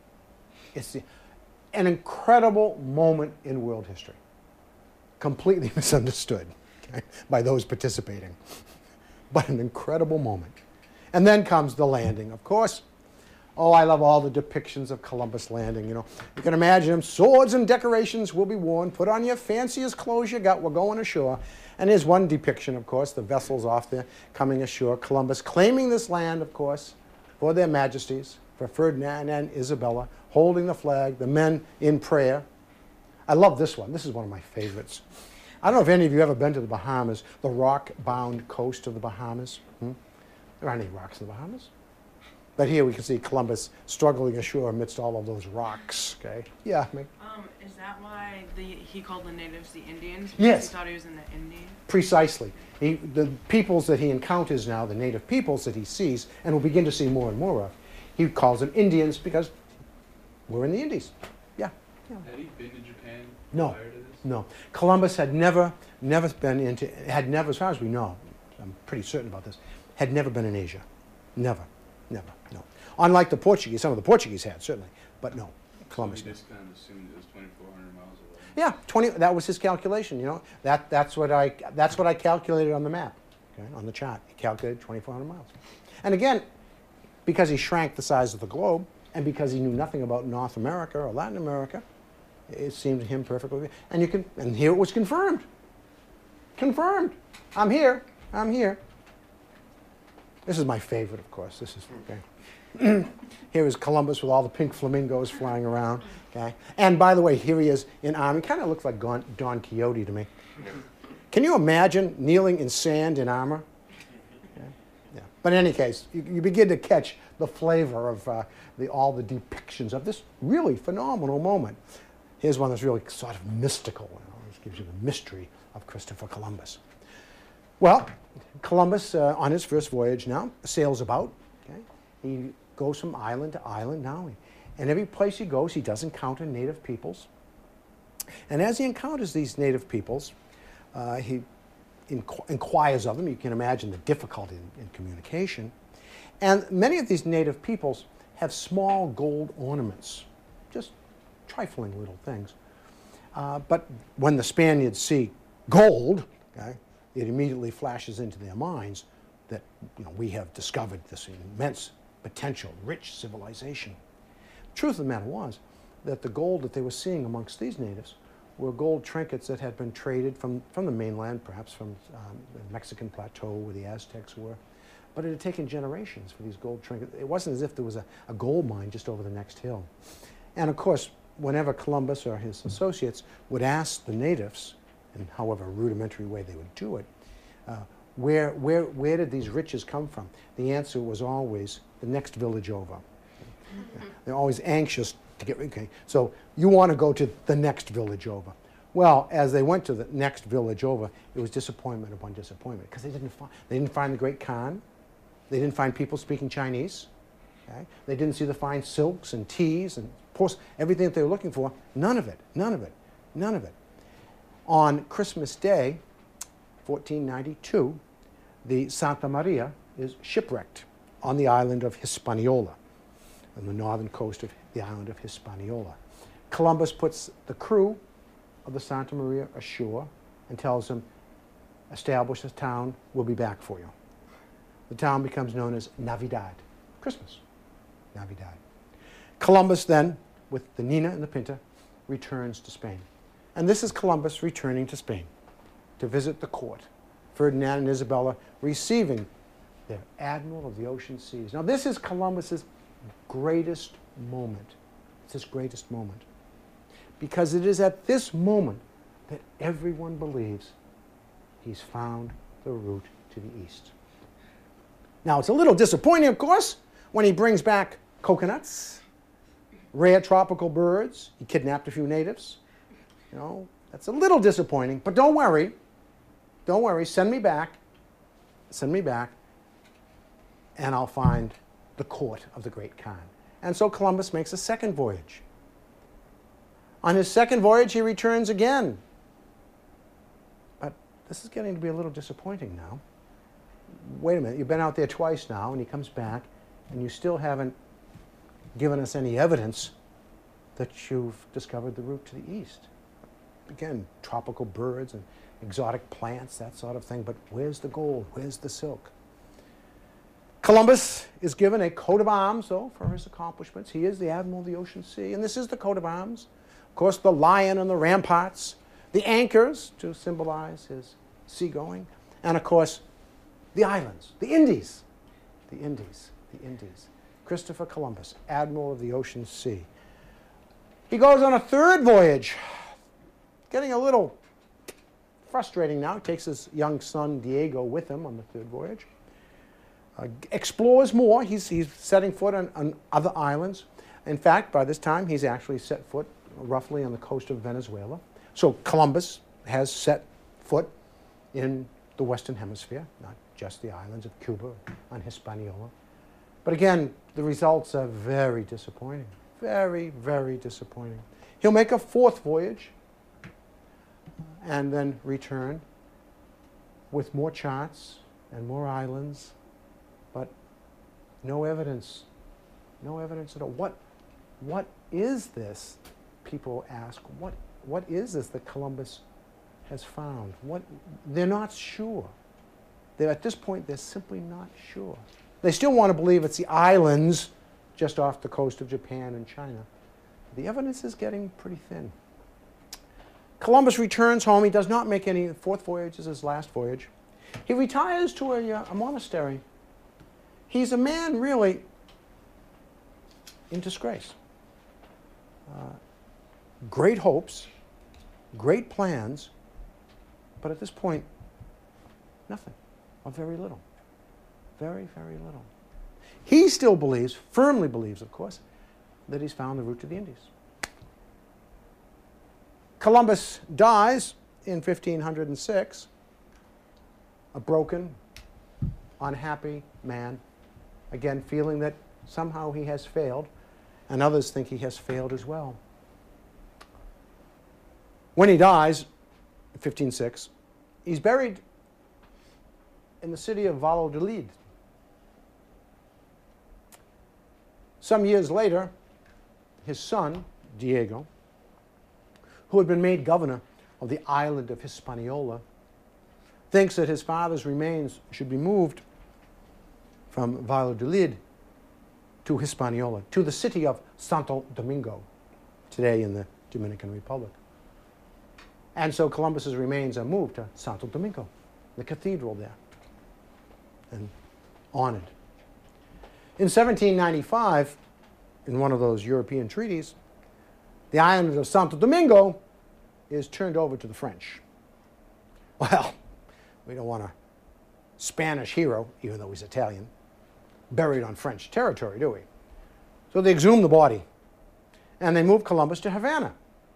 It's an incredible moment in world history. Completely misunderstood, okay, by those participating. But an incredible moment. And then comes the landing, of course. Oh, I love all the depictions of Columbus landing, you know. You can imagine him, swords and decorations will be worn, put on your fanciest clothes you got, we're going ashore. And here's one depiction, of course, the vessels off there coming ashore, Columbus claiming this land, of course, for their majesties, for Ferdinand and Isabella, holding the flag, the men in prayer. I love this one. This is one of my favorites. I don't know if any of you have ever been to the Bahamas, the rock-bound coast of the Bahamas. There aren't any rocks in the Bahamas. But here we can see Columbus struggling ashore amidst all of those rocks. Okay. Yeah. Is that why he called the natives the Indians? Because Yes. he thought he was in the Indies? Precisely. The peoples that he encounters now, the native peoples that he sees, and will begin to see more and more of, he calls them Indians because we're in the Indies. Yeah. Had he been to Japan No. prior to this? No. Columbus had never been into, as far as we know, I'm pretty certain about this, had never been in Asia. Never. No. Unlike the Portuguese, some of the Portuguese had, certainly, but no, Columbus. So he just kind of assumed it was 2,400 miles away. Yeah, 20. That was his calculation. You know, that's what I calculated on the map, okay, on the chart. He calculated 2,400 miles. And again, because he shrank the size of the globe, and because he knew nothing about North America or Latin America, it seemed to him perfectly. And here it was confirmed. Confirmed. I'm here. This is my favorite, of course. This is okay. Here is Columbus with all the pink flamingos flying around. Okay. And by the way, here he is in armor. He kind of looks like Don Quixote to me. Can you imagine kneeling in sand in armor? Okay. Yeah. But in any case, you begin to catch the flavor of all the depictions of this really phenomenal moment. Here's one that's really sort of mystical. You know, this gives you the mystery of Christopher Columbus. Well, Columbus, on his first voyage now, sails about. Okay? He goes from island to island now. And every place he goes, he does encounter native peoples. And as he encounters these native peoples, he inquires of them. You can imagine the difficulty in communication. And many of these native peoples have small gold ornaments, just trifling little things. But when the Spaniards see gold, okay, it immediately flashes into their minds that, you know, we have discovered this immense potential, rich civilization. The truth of the matter was that the gold that they were seeing amongst these natives were gold trinkets that had been traded from the mainland, perhaps from the Mexican plateau where the Aztecs were. But it had taken generations for these gold trinkets. It wasn't as if there was a gold mine just over the next hill. And of course, whenever Columbus or his associates would ask the natives, in however rudimentary way they would do it, where did these riches come from? The answer was always the next village over. They're always anxious to get, okay, so you want to go to the next village over. Well, as they went to the next village over, it was disappointment upon disappointment because they didn't find the great Khan. They didn't find people speaking Chinese. Okay? They didn't see the fine silks and teas and everything that they were looking for. None of it, none of it, none of it. On Christmas Day, 1492, the Santa Maria is shipwrecked on the island of Hispaniola, on the northern coast of the island of Hispaniola. Columbus puts the crew of the Santa Maria ashore and tells them, establish a town, we'll be back for you. The town becomes known as Navidad, Christmas, Navidad. Columbus then, with the Nina and the Pinta, returns to Spain. And this is Columbus returning to Spain to visit the court. Ferdinand and Isabella receiving their Admiral of the Ocean Seas. Now this is Columbus's greatest moment. It's his greatest moment. Because it is at this moment that everyone believes he's found the route to the east. Now it's a little disappointing, of course, when he brings back coconuts, rare tropical birds. He kidnapped a few natives. You know, that's a little disappointing, but don't worry. Don't worry, send me back, and I'll find the court of the great Khan. And so Columbus makes a second voyage. On his second voyage, he returns again. But this is getting to be a little disappointing now. Wait a minute, you've been out there twice now, and he comes back, and you still haven't given us any evidence that you've discovered the route to the east. Again, tropical birds and exotic plants, that sort of thing, but where's the gold? Where's the silk? Columbus is given a coat of arms, though, for his accomplishments. He is the Admiral of the Ocean Sea, and this is the coat of arms. Of course, the lion and the ramparts, the anchors to symbolize his seagoing, and of course, the islands, the Indies, the Indies, the Indies. Christopher Columbus, Admiral of the Ocean Sea. He goes on a third voyage, getting a little frustrating now. He takes his young son, Diego, with him on the third voyage. Explores more. He's setting foot on other islands. In fact, by this time, he's actually set foot roughly on the coast of Venezuela. So Columbus has set foot in the Western Hemisphere, not just the islands of Cuba on Hispaniola. But again, the results are very disappointing. Very, very disappointing. He'll make a fourth voyage and then return with more charts and more islands, but no evidence. No evidence at all. What is this? People ask, what is this that Columbus has found? They're not sure. At this point, they're simply not sure. They still want to believe it's the islands just off the coast of Japan and China. The evidence is getting pretty thin. Columbus returns home. He does not make any. The fourth voyage is his last voyage. He retires to a monastery. He's a man really in disgrace. Great hopes, great plans, but at this point, nothing, or very little. Very, very little. He still believes, firmly believes, of course, that he's found the route to the Indies. Columbus dies in 1506, a broken, unhappy man, again feeling that somehow he has failed, and others think he has failed as well. When he dies, in 1506, he's buried in the city of Valladolid. Some years later, his son, Diego, who had been made governor of the island of Hispaniola, thinks that his father's remains should be moved from Valladolid to Hispaniola, to the city of Santo Domingo, today in the Dominican Republic. And so Columbus's remains are moved to Santo Domingo, the cathedral there, and honored. In 1795, in one of those European treaties, the island of Santo Domingo is turned over to the French. Well, we don't want a Spanish hero, even though he's Italian, buried on French territory, do we? So they exhume the body, and they move Columbus to Havana.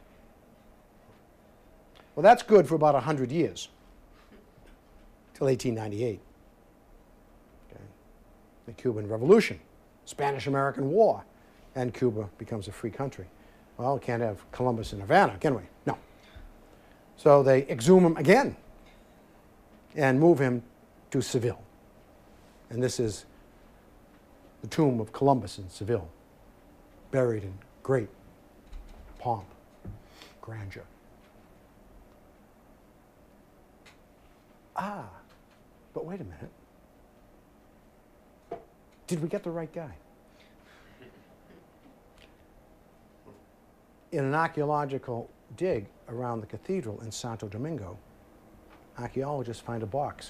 Well, that's good for about 100 years, till 1898. Okay. The Cuban Revolution, Spanish-American War, and Cuba becomes a free country. Well, we can't have Columbus in Havana, can we? No. So they exhume him again and move him to Seville. And this is the tomb of Columbus in Seville, buried in great pomp, grandeur. Ah, but wait a minute. Did we get the right guy? In an archaeological dig around the cathedral in Santo Domingo, archaeologists find a box.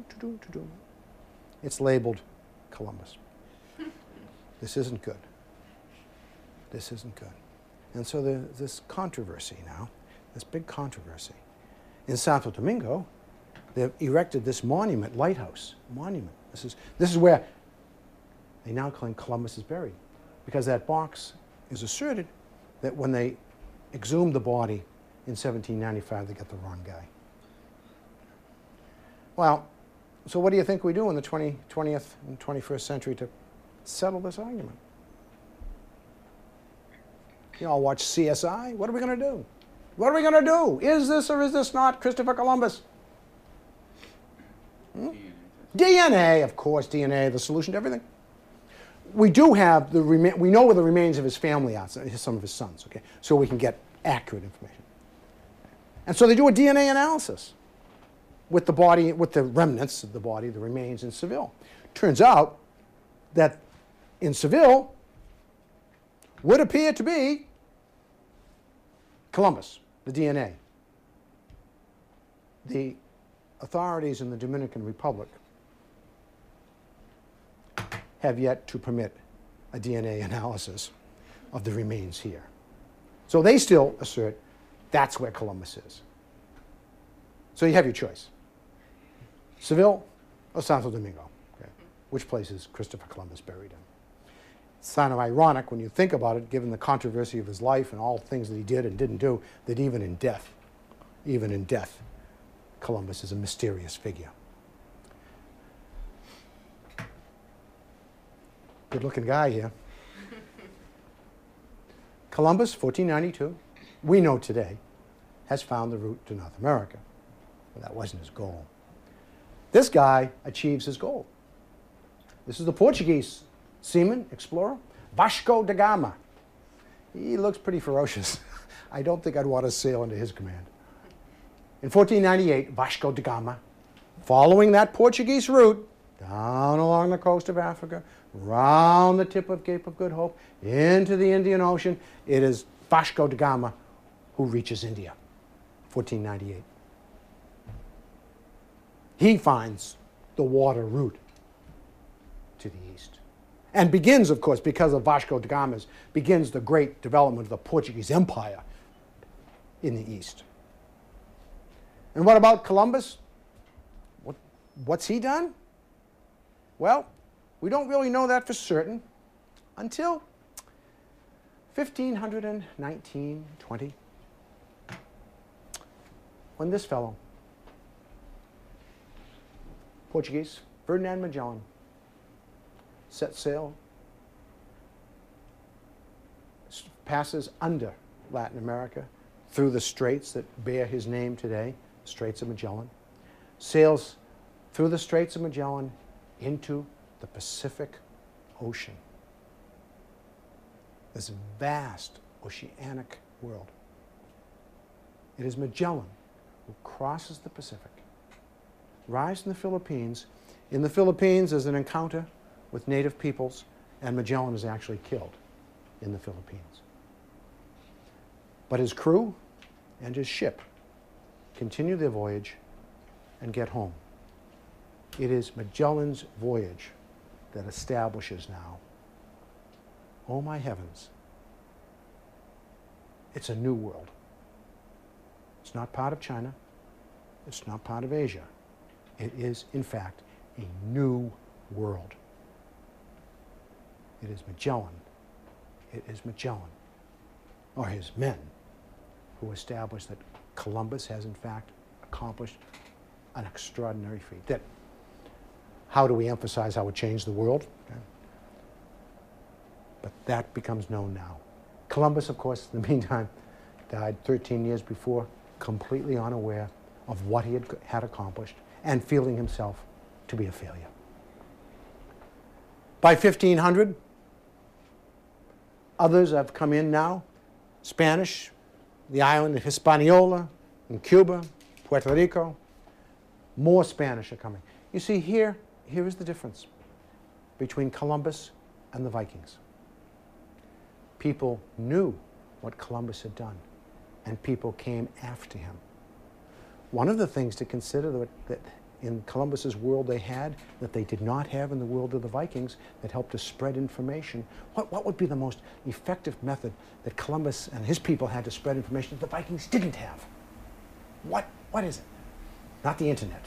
It's labeled Columbus. This isn't good. This isn't good. And so there's this controversy now, this big controversy. In Santo Domingo, they've erected this monument, lighthouse monument. This is where they now claim Columbus is buried, because that box is asserted that when they exhumed the body in 1795, they got the wrong guy. Well, so what do you think we do in the 20th and 21st century to settle this argument? You all watch CSI? What are we going to do? What are we going to do? Is this or is this not Christopher Columbus? DNA, of course, DNA, the solution to everything. We do have we know where the remains of his family are, some of his sons, okay? So we can get accurate information. And so they do a DNA analysis with the body, with the remnants of the body, the remains in Seville. Turns out that in Seville would appear to be Columbus, the DNA. The authorities in the Dominican Republic have yet to permit a DNA analysis of the remains here. So they still assert that's where Columbus is. So you have your choice. Seville or Santo Domingo. Okay. Which place is Christopher Columbus buried in? It's kind of ironic when you think about it, given the controversy of his life and all the things that he did and didn't do, that even in death, Columbus is a mysterious figure. Good-looking guy here. Columbus, 1492, we know today, has found the route to North America. But that wasn't his goal. This guy achieves his goal. This is the Portuguese seaman, explorer, Vasco da Gama. He looks pretty ferocious. I don't think I'd want to sail under his command. In 1498, Vasco da Gama, following that Portuguese route, down along the coast of Africa, round the tip of Cape of Good Hope, into the Indian Ocean, it is Vasco da Gama who reaches India, 1498. He finds the water route to the east. And begins, of course, because of Vasco da Gama's, begins the great development of the Portuguese Empire in the east. And what about Columbus? What's he done? Well, we don't really know that for certain until 1519-20, when this fellow, Portuguese, Ferdinand Magellan, set sail, passes under Latin America through the straits that bear his name today, Straits of Magellan, sails through the Straits of Magellan into the Pacific Ocean. This vast oceanic world. It is Magellan who crosses the Pacific, arrives in the Philippines. In the Philippines, there's an encounter with native peoples, and Magellan is actually killed in the Philippines. But his crew and his ship continue their voyage and get home. It is Magellan's voyage that establishes now, oh my heavens, it's a new world. It's not part of China. It's not part of Asia. It is, in fact, a new world. It is Magellan It is Magellan, or his men, who established that Columbus has in fact accomplished an extraordinary feat. That, how do we emphasize how it changed the world? Okay. But that becomes known now. Columbus, of course, in the meantime, died 13 years before, completely unaware of what he had accomplished and feeling himself to be a failure. By 1500, others have come in now. Spanish, the island of Hispaniola, in Cuba, Puerto Rico. More Spanish are coming. You see, here is the difference between Columbus and the Vikings. People knew what Columbus had done, and people came after him. One of the things to consider that in Columbus's world they had that they did not have in the world of the Vikings that helped to spread information. What would be the most effective method that Columbus and his people had to spread information that the Vikings didn't have? What is it? Not the internet.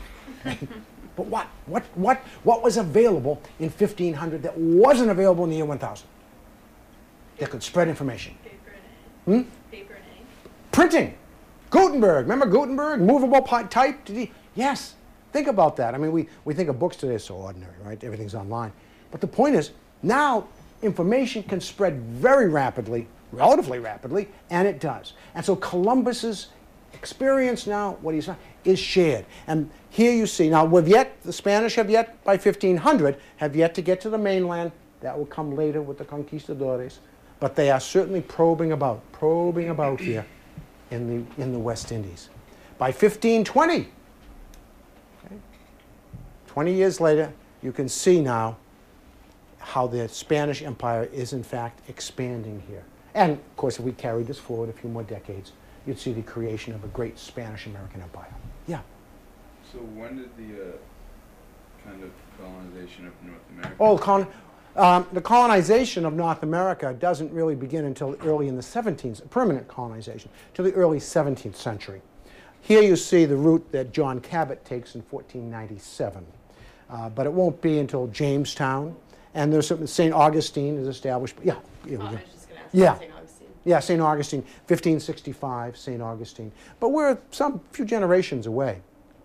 But what was available in 1500 that wasn't available in the year 1000? That could spread information. Paper and ink. Paper and ink. Printing. Gutenberg. Remember Gutenberg? Movable type? Yes. Think about that. I mean, we think of books today as so ordinary, right? Everything's online. But the point is, now information can spread very rapidly, relatively rapidly, and it does. And so Columbus's experience now, what he's found, is shared. And here you see, now the Spanish have yet, by 1500, have yet to get to the mainland. That will come later with the conquistadores. But they are certainly probing about here in the West Indies. By 1520, okay, 20 years later, you can see now how the Spanish Empire is in fact expanding here. And of course, if we carried this forward a few more decades, you'd see the creation of a great Spanish-American empire. Yeah. So when did the kind of colonization of North America? The colonization of North America doesn't really begin until early in the 17th, permanent colonization, till the early 17th century. Here you see the route that John Cabot takes in 1497. But it won't be until Jamestown, and there's St. Augustine is established. Yeah. I was just going to ask Yeah. St. Augustine. Yeah, St. Augustine, 1565, St. Augustine. But we're few generations away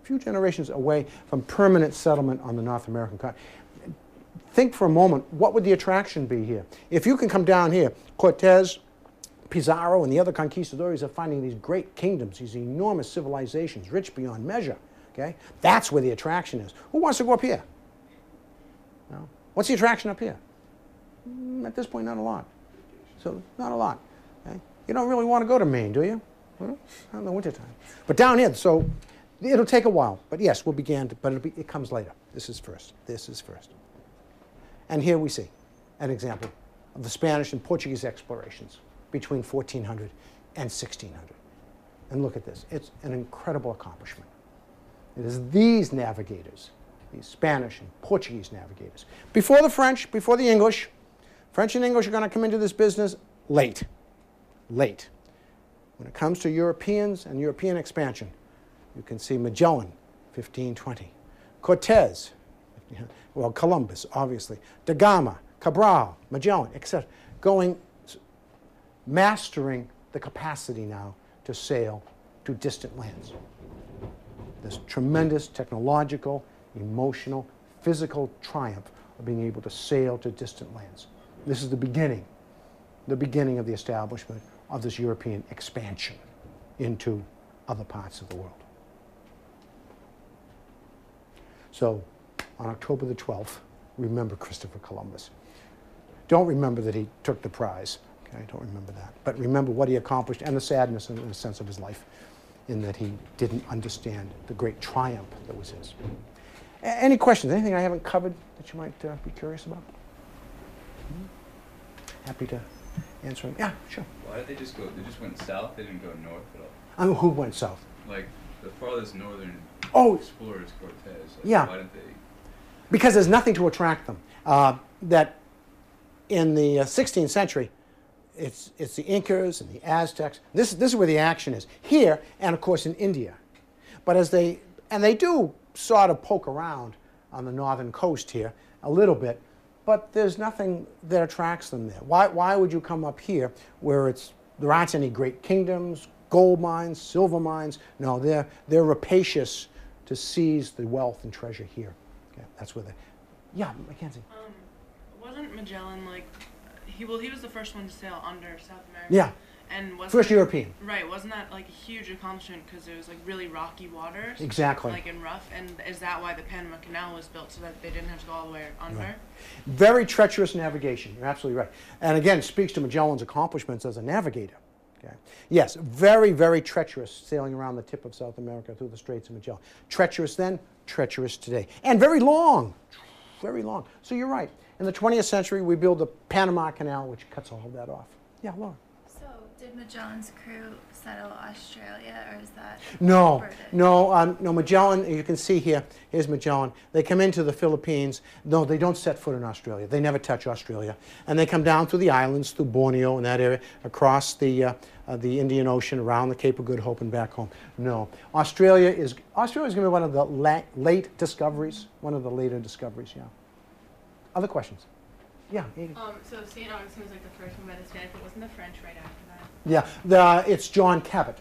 from permanent settlement on the North American continent. Think for a moment, what would the attraction be here? If you can come down here, Cortez, Pizarro, and the other conquistadores are finding these great kingdoms, these enormous civilizations, rich beyond measure. Okay? That's where the attraction is. Who wants to go up here? No? What's the attraction up here? At this point, not a lot. So, not a lot. Okay? You don't really want to go to Maine, do you? Well, not in the wintertime. But down here, so it'll take a while. But yes, we'll begin, but it comes later. This is first. This is first. And here we see an example of the Spanish and Portuguese explorations between 1400 and 1600. And look at this. It's an incredible accomplishment. It is these navigators, these Spanish and Portuguese navigators. Before the French, before the English, French and English are going to come into this business late. Late. When it comes to Europeans and European expansion, you can see Magellan, 1520. Cortez, well, Columbus, obviously. Da Gama, Cabral, Magellan, etc. Mastering the capacity now to sail to distant lands. This tremendous technological, emotional, physical triumph of being able to sail to distant lands. This is the beginning of the establishment of this European expansion into other parts of the world. So, on October the 12th, remember Christopher Columbus. Don't remember that he took the prize. Okay, don't remember that. But remember what he accomplished and the sadness in the sense of his life in that he didn't understand the great triumph that was his. Any questions? Anything I haven't covered that you might be curious about? Happy to answer them. Yeah, sure. Why did they just go? They just went south. They didn't go north at all. Who went south? Like the farthest northern explorers, Cortez. Like, yeah. Why didn't they? Because there's nothing to attract them. That in the 16th century, it's the Incas and the Aztecs. This is where the action is here, and of course in India. But they do sort of poke around on the northern coast here a little bit, but there's nothing that attracts them there. Why would you come up here where there aren't any great kingdoms, gold mines, silver mines? No, they're rapacious to seize the wealth and treasure here. Okay, that's where they. Yeah, Mackenzie. Wasn't Magellan like he was the first one to sail under South America? Yeah. And wasn't First that- European. Right, wasn't that like a huge accomplishment because it was like really rocky waters? Exactly. Like and rough, and is that why the Panama Canal was built so that they didn't have to go all the way under? Right. Very treacherous navigation. You're absolutely right. And again, speaks to Magellan's accomplishments as a navigator. Okay. Yes, very, very treacherous sailing around the tip of South America through the Straits of Magellan. Treacherous then, treacherous today. And very long. Very long. So you're right. In the 20th century, we built the Panama Canal, which cuts all of that off. Yeah, Laura. So, did Magellan's crew settle Australia, or is that No, British? no, Magellan, you can see here, here's Magellan. They come into the Philippines. No, they don't set foot in Australia. They never touch Australia. And they come down through the islands, through Borneo and that area, across the Indian Ocean, around the Cape of Good Hope and back home. No, Australia is going to be one of the late discoveries, one of the later discoveries, yeah. Other questions? Yeah, Edie. So St. Augustine was like the first one by the Spanish, but wasn't the French right after that? Yeah, it's John Cabot.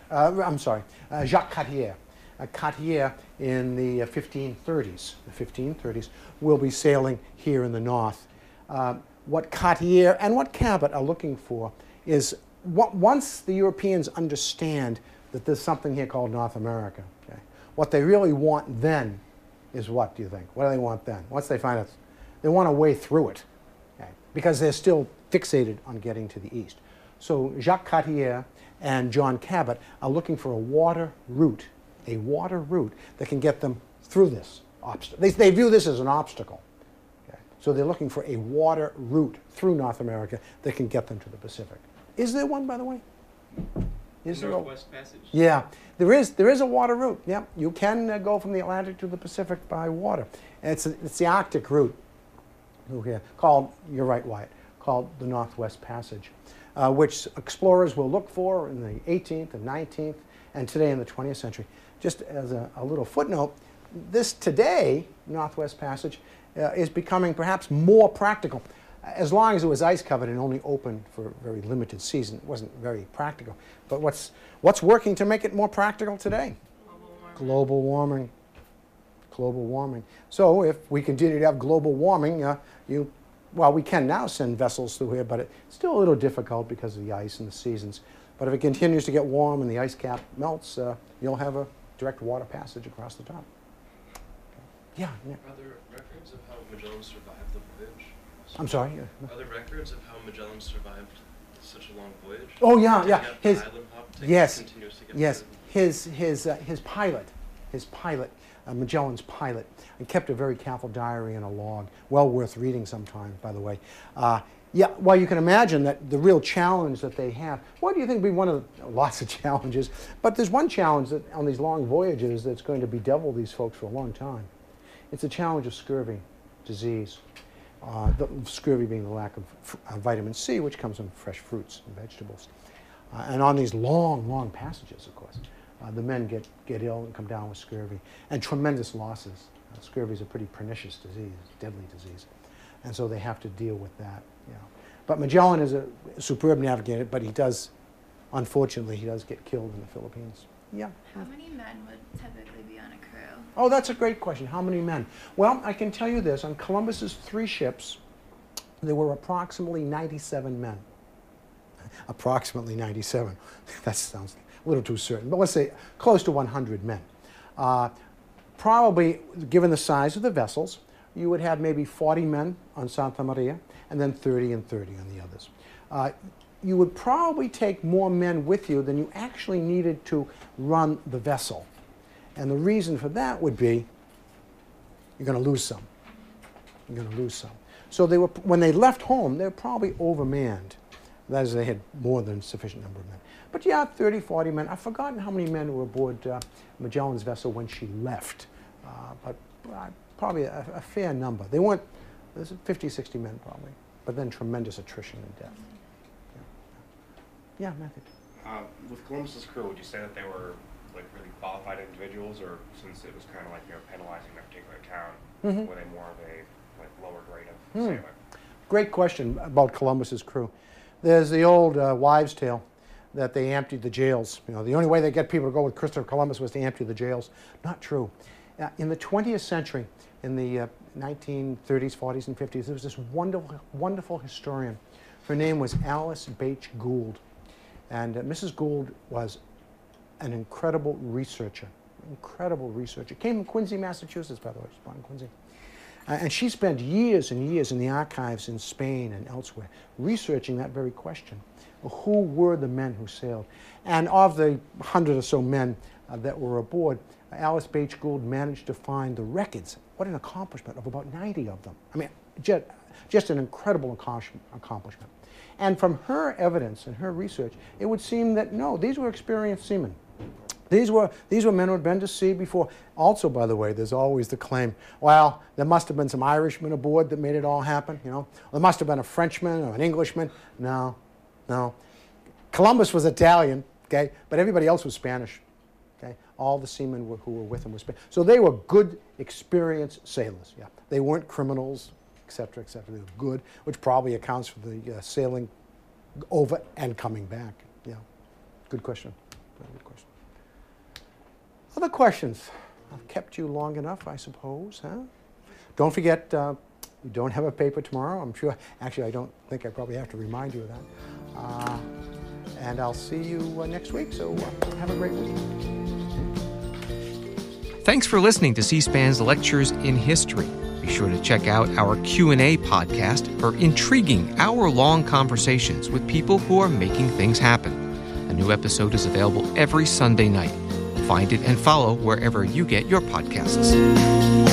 Jacques Cartier. Cartier in the 1530s. The 1530s will be sailing here in the north. What Cartier and what Cabot are looking for is once the Europeans understand that there's something here called North America, okay, what they really want then is what, do you think? What do they want then? Once they find it, they want a way through it, okay, because they're still fixated on getting to the east. So Jacques Cartier and John Cabot are looking for a water route that can get them through this obstacle. They view this as an obstacle. Okay? So they're looking for a water route through North America that can get them to the Pacific. Is there one, by the way? Is there Northwest Passage? Yeah, there is a water route. Yeah, you can go from the Atlantic to the Pacific by water. And it's the Arctic route, called, you're right, Wyatt, called the Northwest Passage, which explorers will look for in the 18th and 19th and today in the 20th century. Just as a little footnote, this today, Northwest Passage, is becoming perhaps more practical. As long as it was ice covered and only open for a very limited season, it wasn't very practical. But what's working to make it more practical today? Global warming. Global warming. So if we continue to have global warming, we can now send vessels through here, but it's still a little difficult because of the ice and the seasons. But if it continues to get warm and the ice cap melts, you'll have a direct water passage across the top. Yeah. Are there records of how Magellan survived the voyage? I'm sorry? Are there records of how Magellan survived such a long voyage? Oh, yeah, Did yeah. he have to island hop to continuously get Yes. through? His pilot, Magellan's pilot, and kept a very careful diary and a log. Well worth reading sometime, by the way. Well, you can imagine that the real challenge that they have, what do you think would be one of the, lots of challenges, but there's one challenge that on these long voyages that's going to bedevil these folks for a long time. It's the challenge of scurvy disease. The scurvy being the lack of vitamin C, which comes from fresh fruits and vegetables. And on these long, long passages, of course, the men get ill and come down with scurvy, and tremendous losses. Scurvy is a pretty pernicious disease, deadly disease, and so they have to deal with that. But Magellan is a superb navigator, but unfortunately, he does get killed in the Philippines. Yeah. How many men would typically be on a crew? Oh, that's a great question. How many men? Well, I can tell you this. On Columbus's 3 ships, there were approximately 97 men. Approximately 97. That sounds a little too certain, but let's say close to 100 men. Probably, given the size of the vessels, you would have maybe 40 men on Santa Maria, and then 30 and 30 on the others. You would probably take more men with you than you actually needed to run the vessel. And the reason for that would be you're going to lose some. You're going to lose some. So when they left home, they were probably overmanned. That is, they had more than sufficient number of men. But yeah, 30, 40 men. I've forgotten how many men were aboard Magellan's vessel when she left. But probably a fair number. They weren't, there's 50, 60 men probably. But then tremendous attrition and death. Yeah, Matthew. With Columbus's crew, would you say that they were like really qualified individuals, or since it was kind of like penalizing that particular town, were they more of a lower grade of sailor? Great question about Columbus's crew. There's the old wives' tale that they emptied the jails. You know, the only way they get people to go with Christopher Columbus was to empty the jails. Not true. In the 20th century, in the 1930s, 40s, and 50s, there was this wonderful, wonderful historian. Her name was Alice Bache Gould. And Mrs. Gould was an incredible researcher. Came from Quincy, Massachusetts, by the way. She was born in Quincy. And she spent years and years in the archives in Spain and elsewhere researching that very question. Who were the men who sailed? And of the 100 or so men that were aboard, Alice Bache Gould managed to find the records. What an accomplishment, of about 90 of them. I mean, just an incredible accomplishment. And from her evidence and her research, it would seem that, no, these were experienced seamen. These were men who had been to sea before. Also, by the way, there's always the claim, well, there must have been some Irishmen aboard that made it all happen, you know. There must have been a Frenchman or an Englishman. No. Columbus was Italian, okay, but everybody else was Spanish, okay. All the seamen who were with him were Spanish. So they were good, experienced sailors, yeah. They weren't criminals, et cetera, et cetera. They were good, which probably accounts for the sailing over and coming back, yeah. Good question, very good question. Other questions? I've kept you long enough, I suppose, huh? Don't forget, you don't have a paper tomorrow. I'm sure, actually, I don't think I probably have to remind you of that. And I'll see you next week, so have a great week. Thanks for listening to C-SPAN's Lectures in History. Be sure to check out our Q&A podcast for intriguing hour-long conversations with people who are making things happen. A new episode is available every Sunday night. Find it and follow wherever you get your podcasts.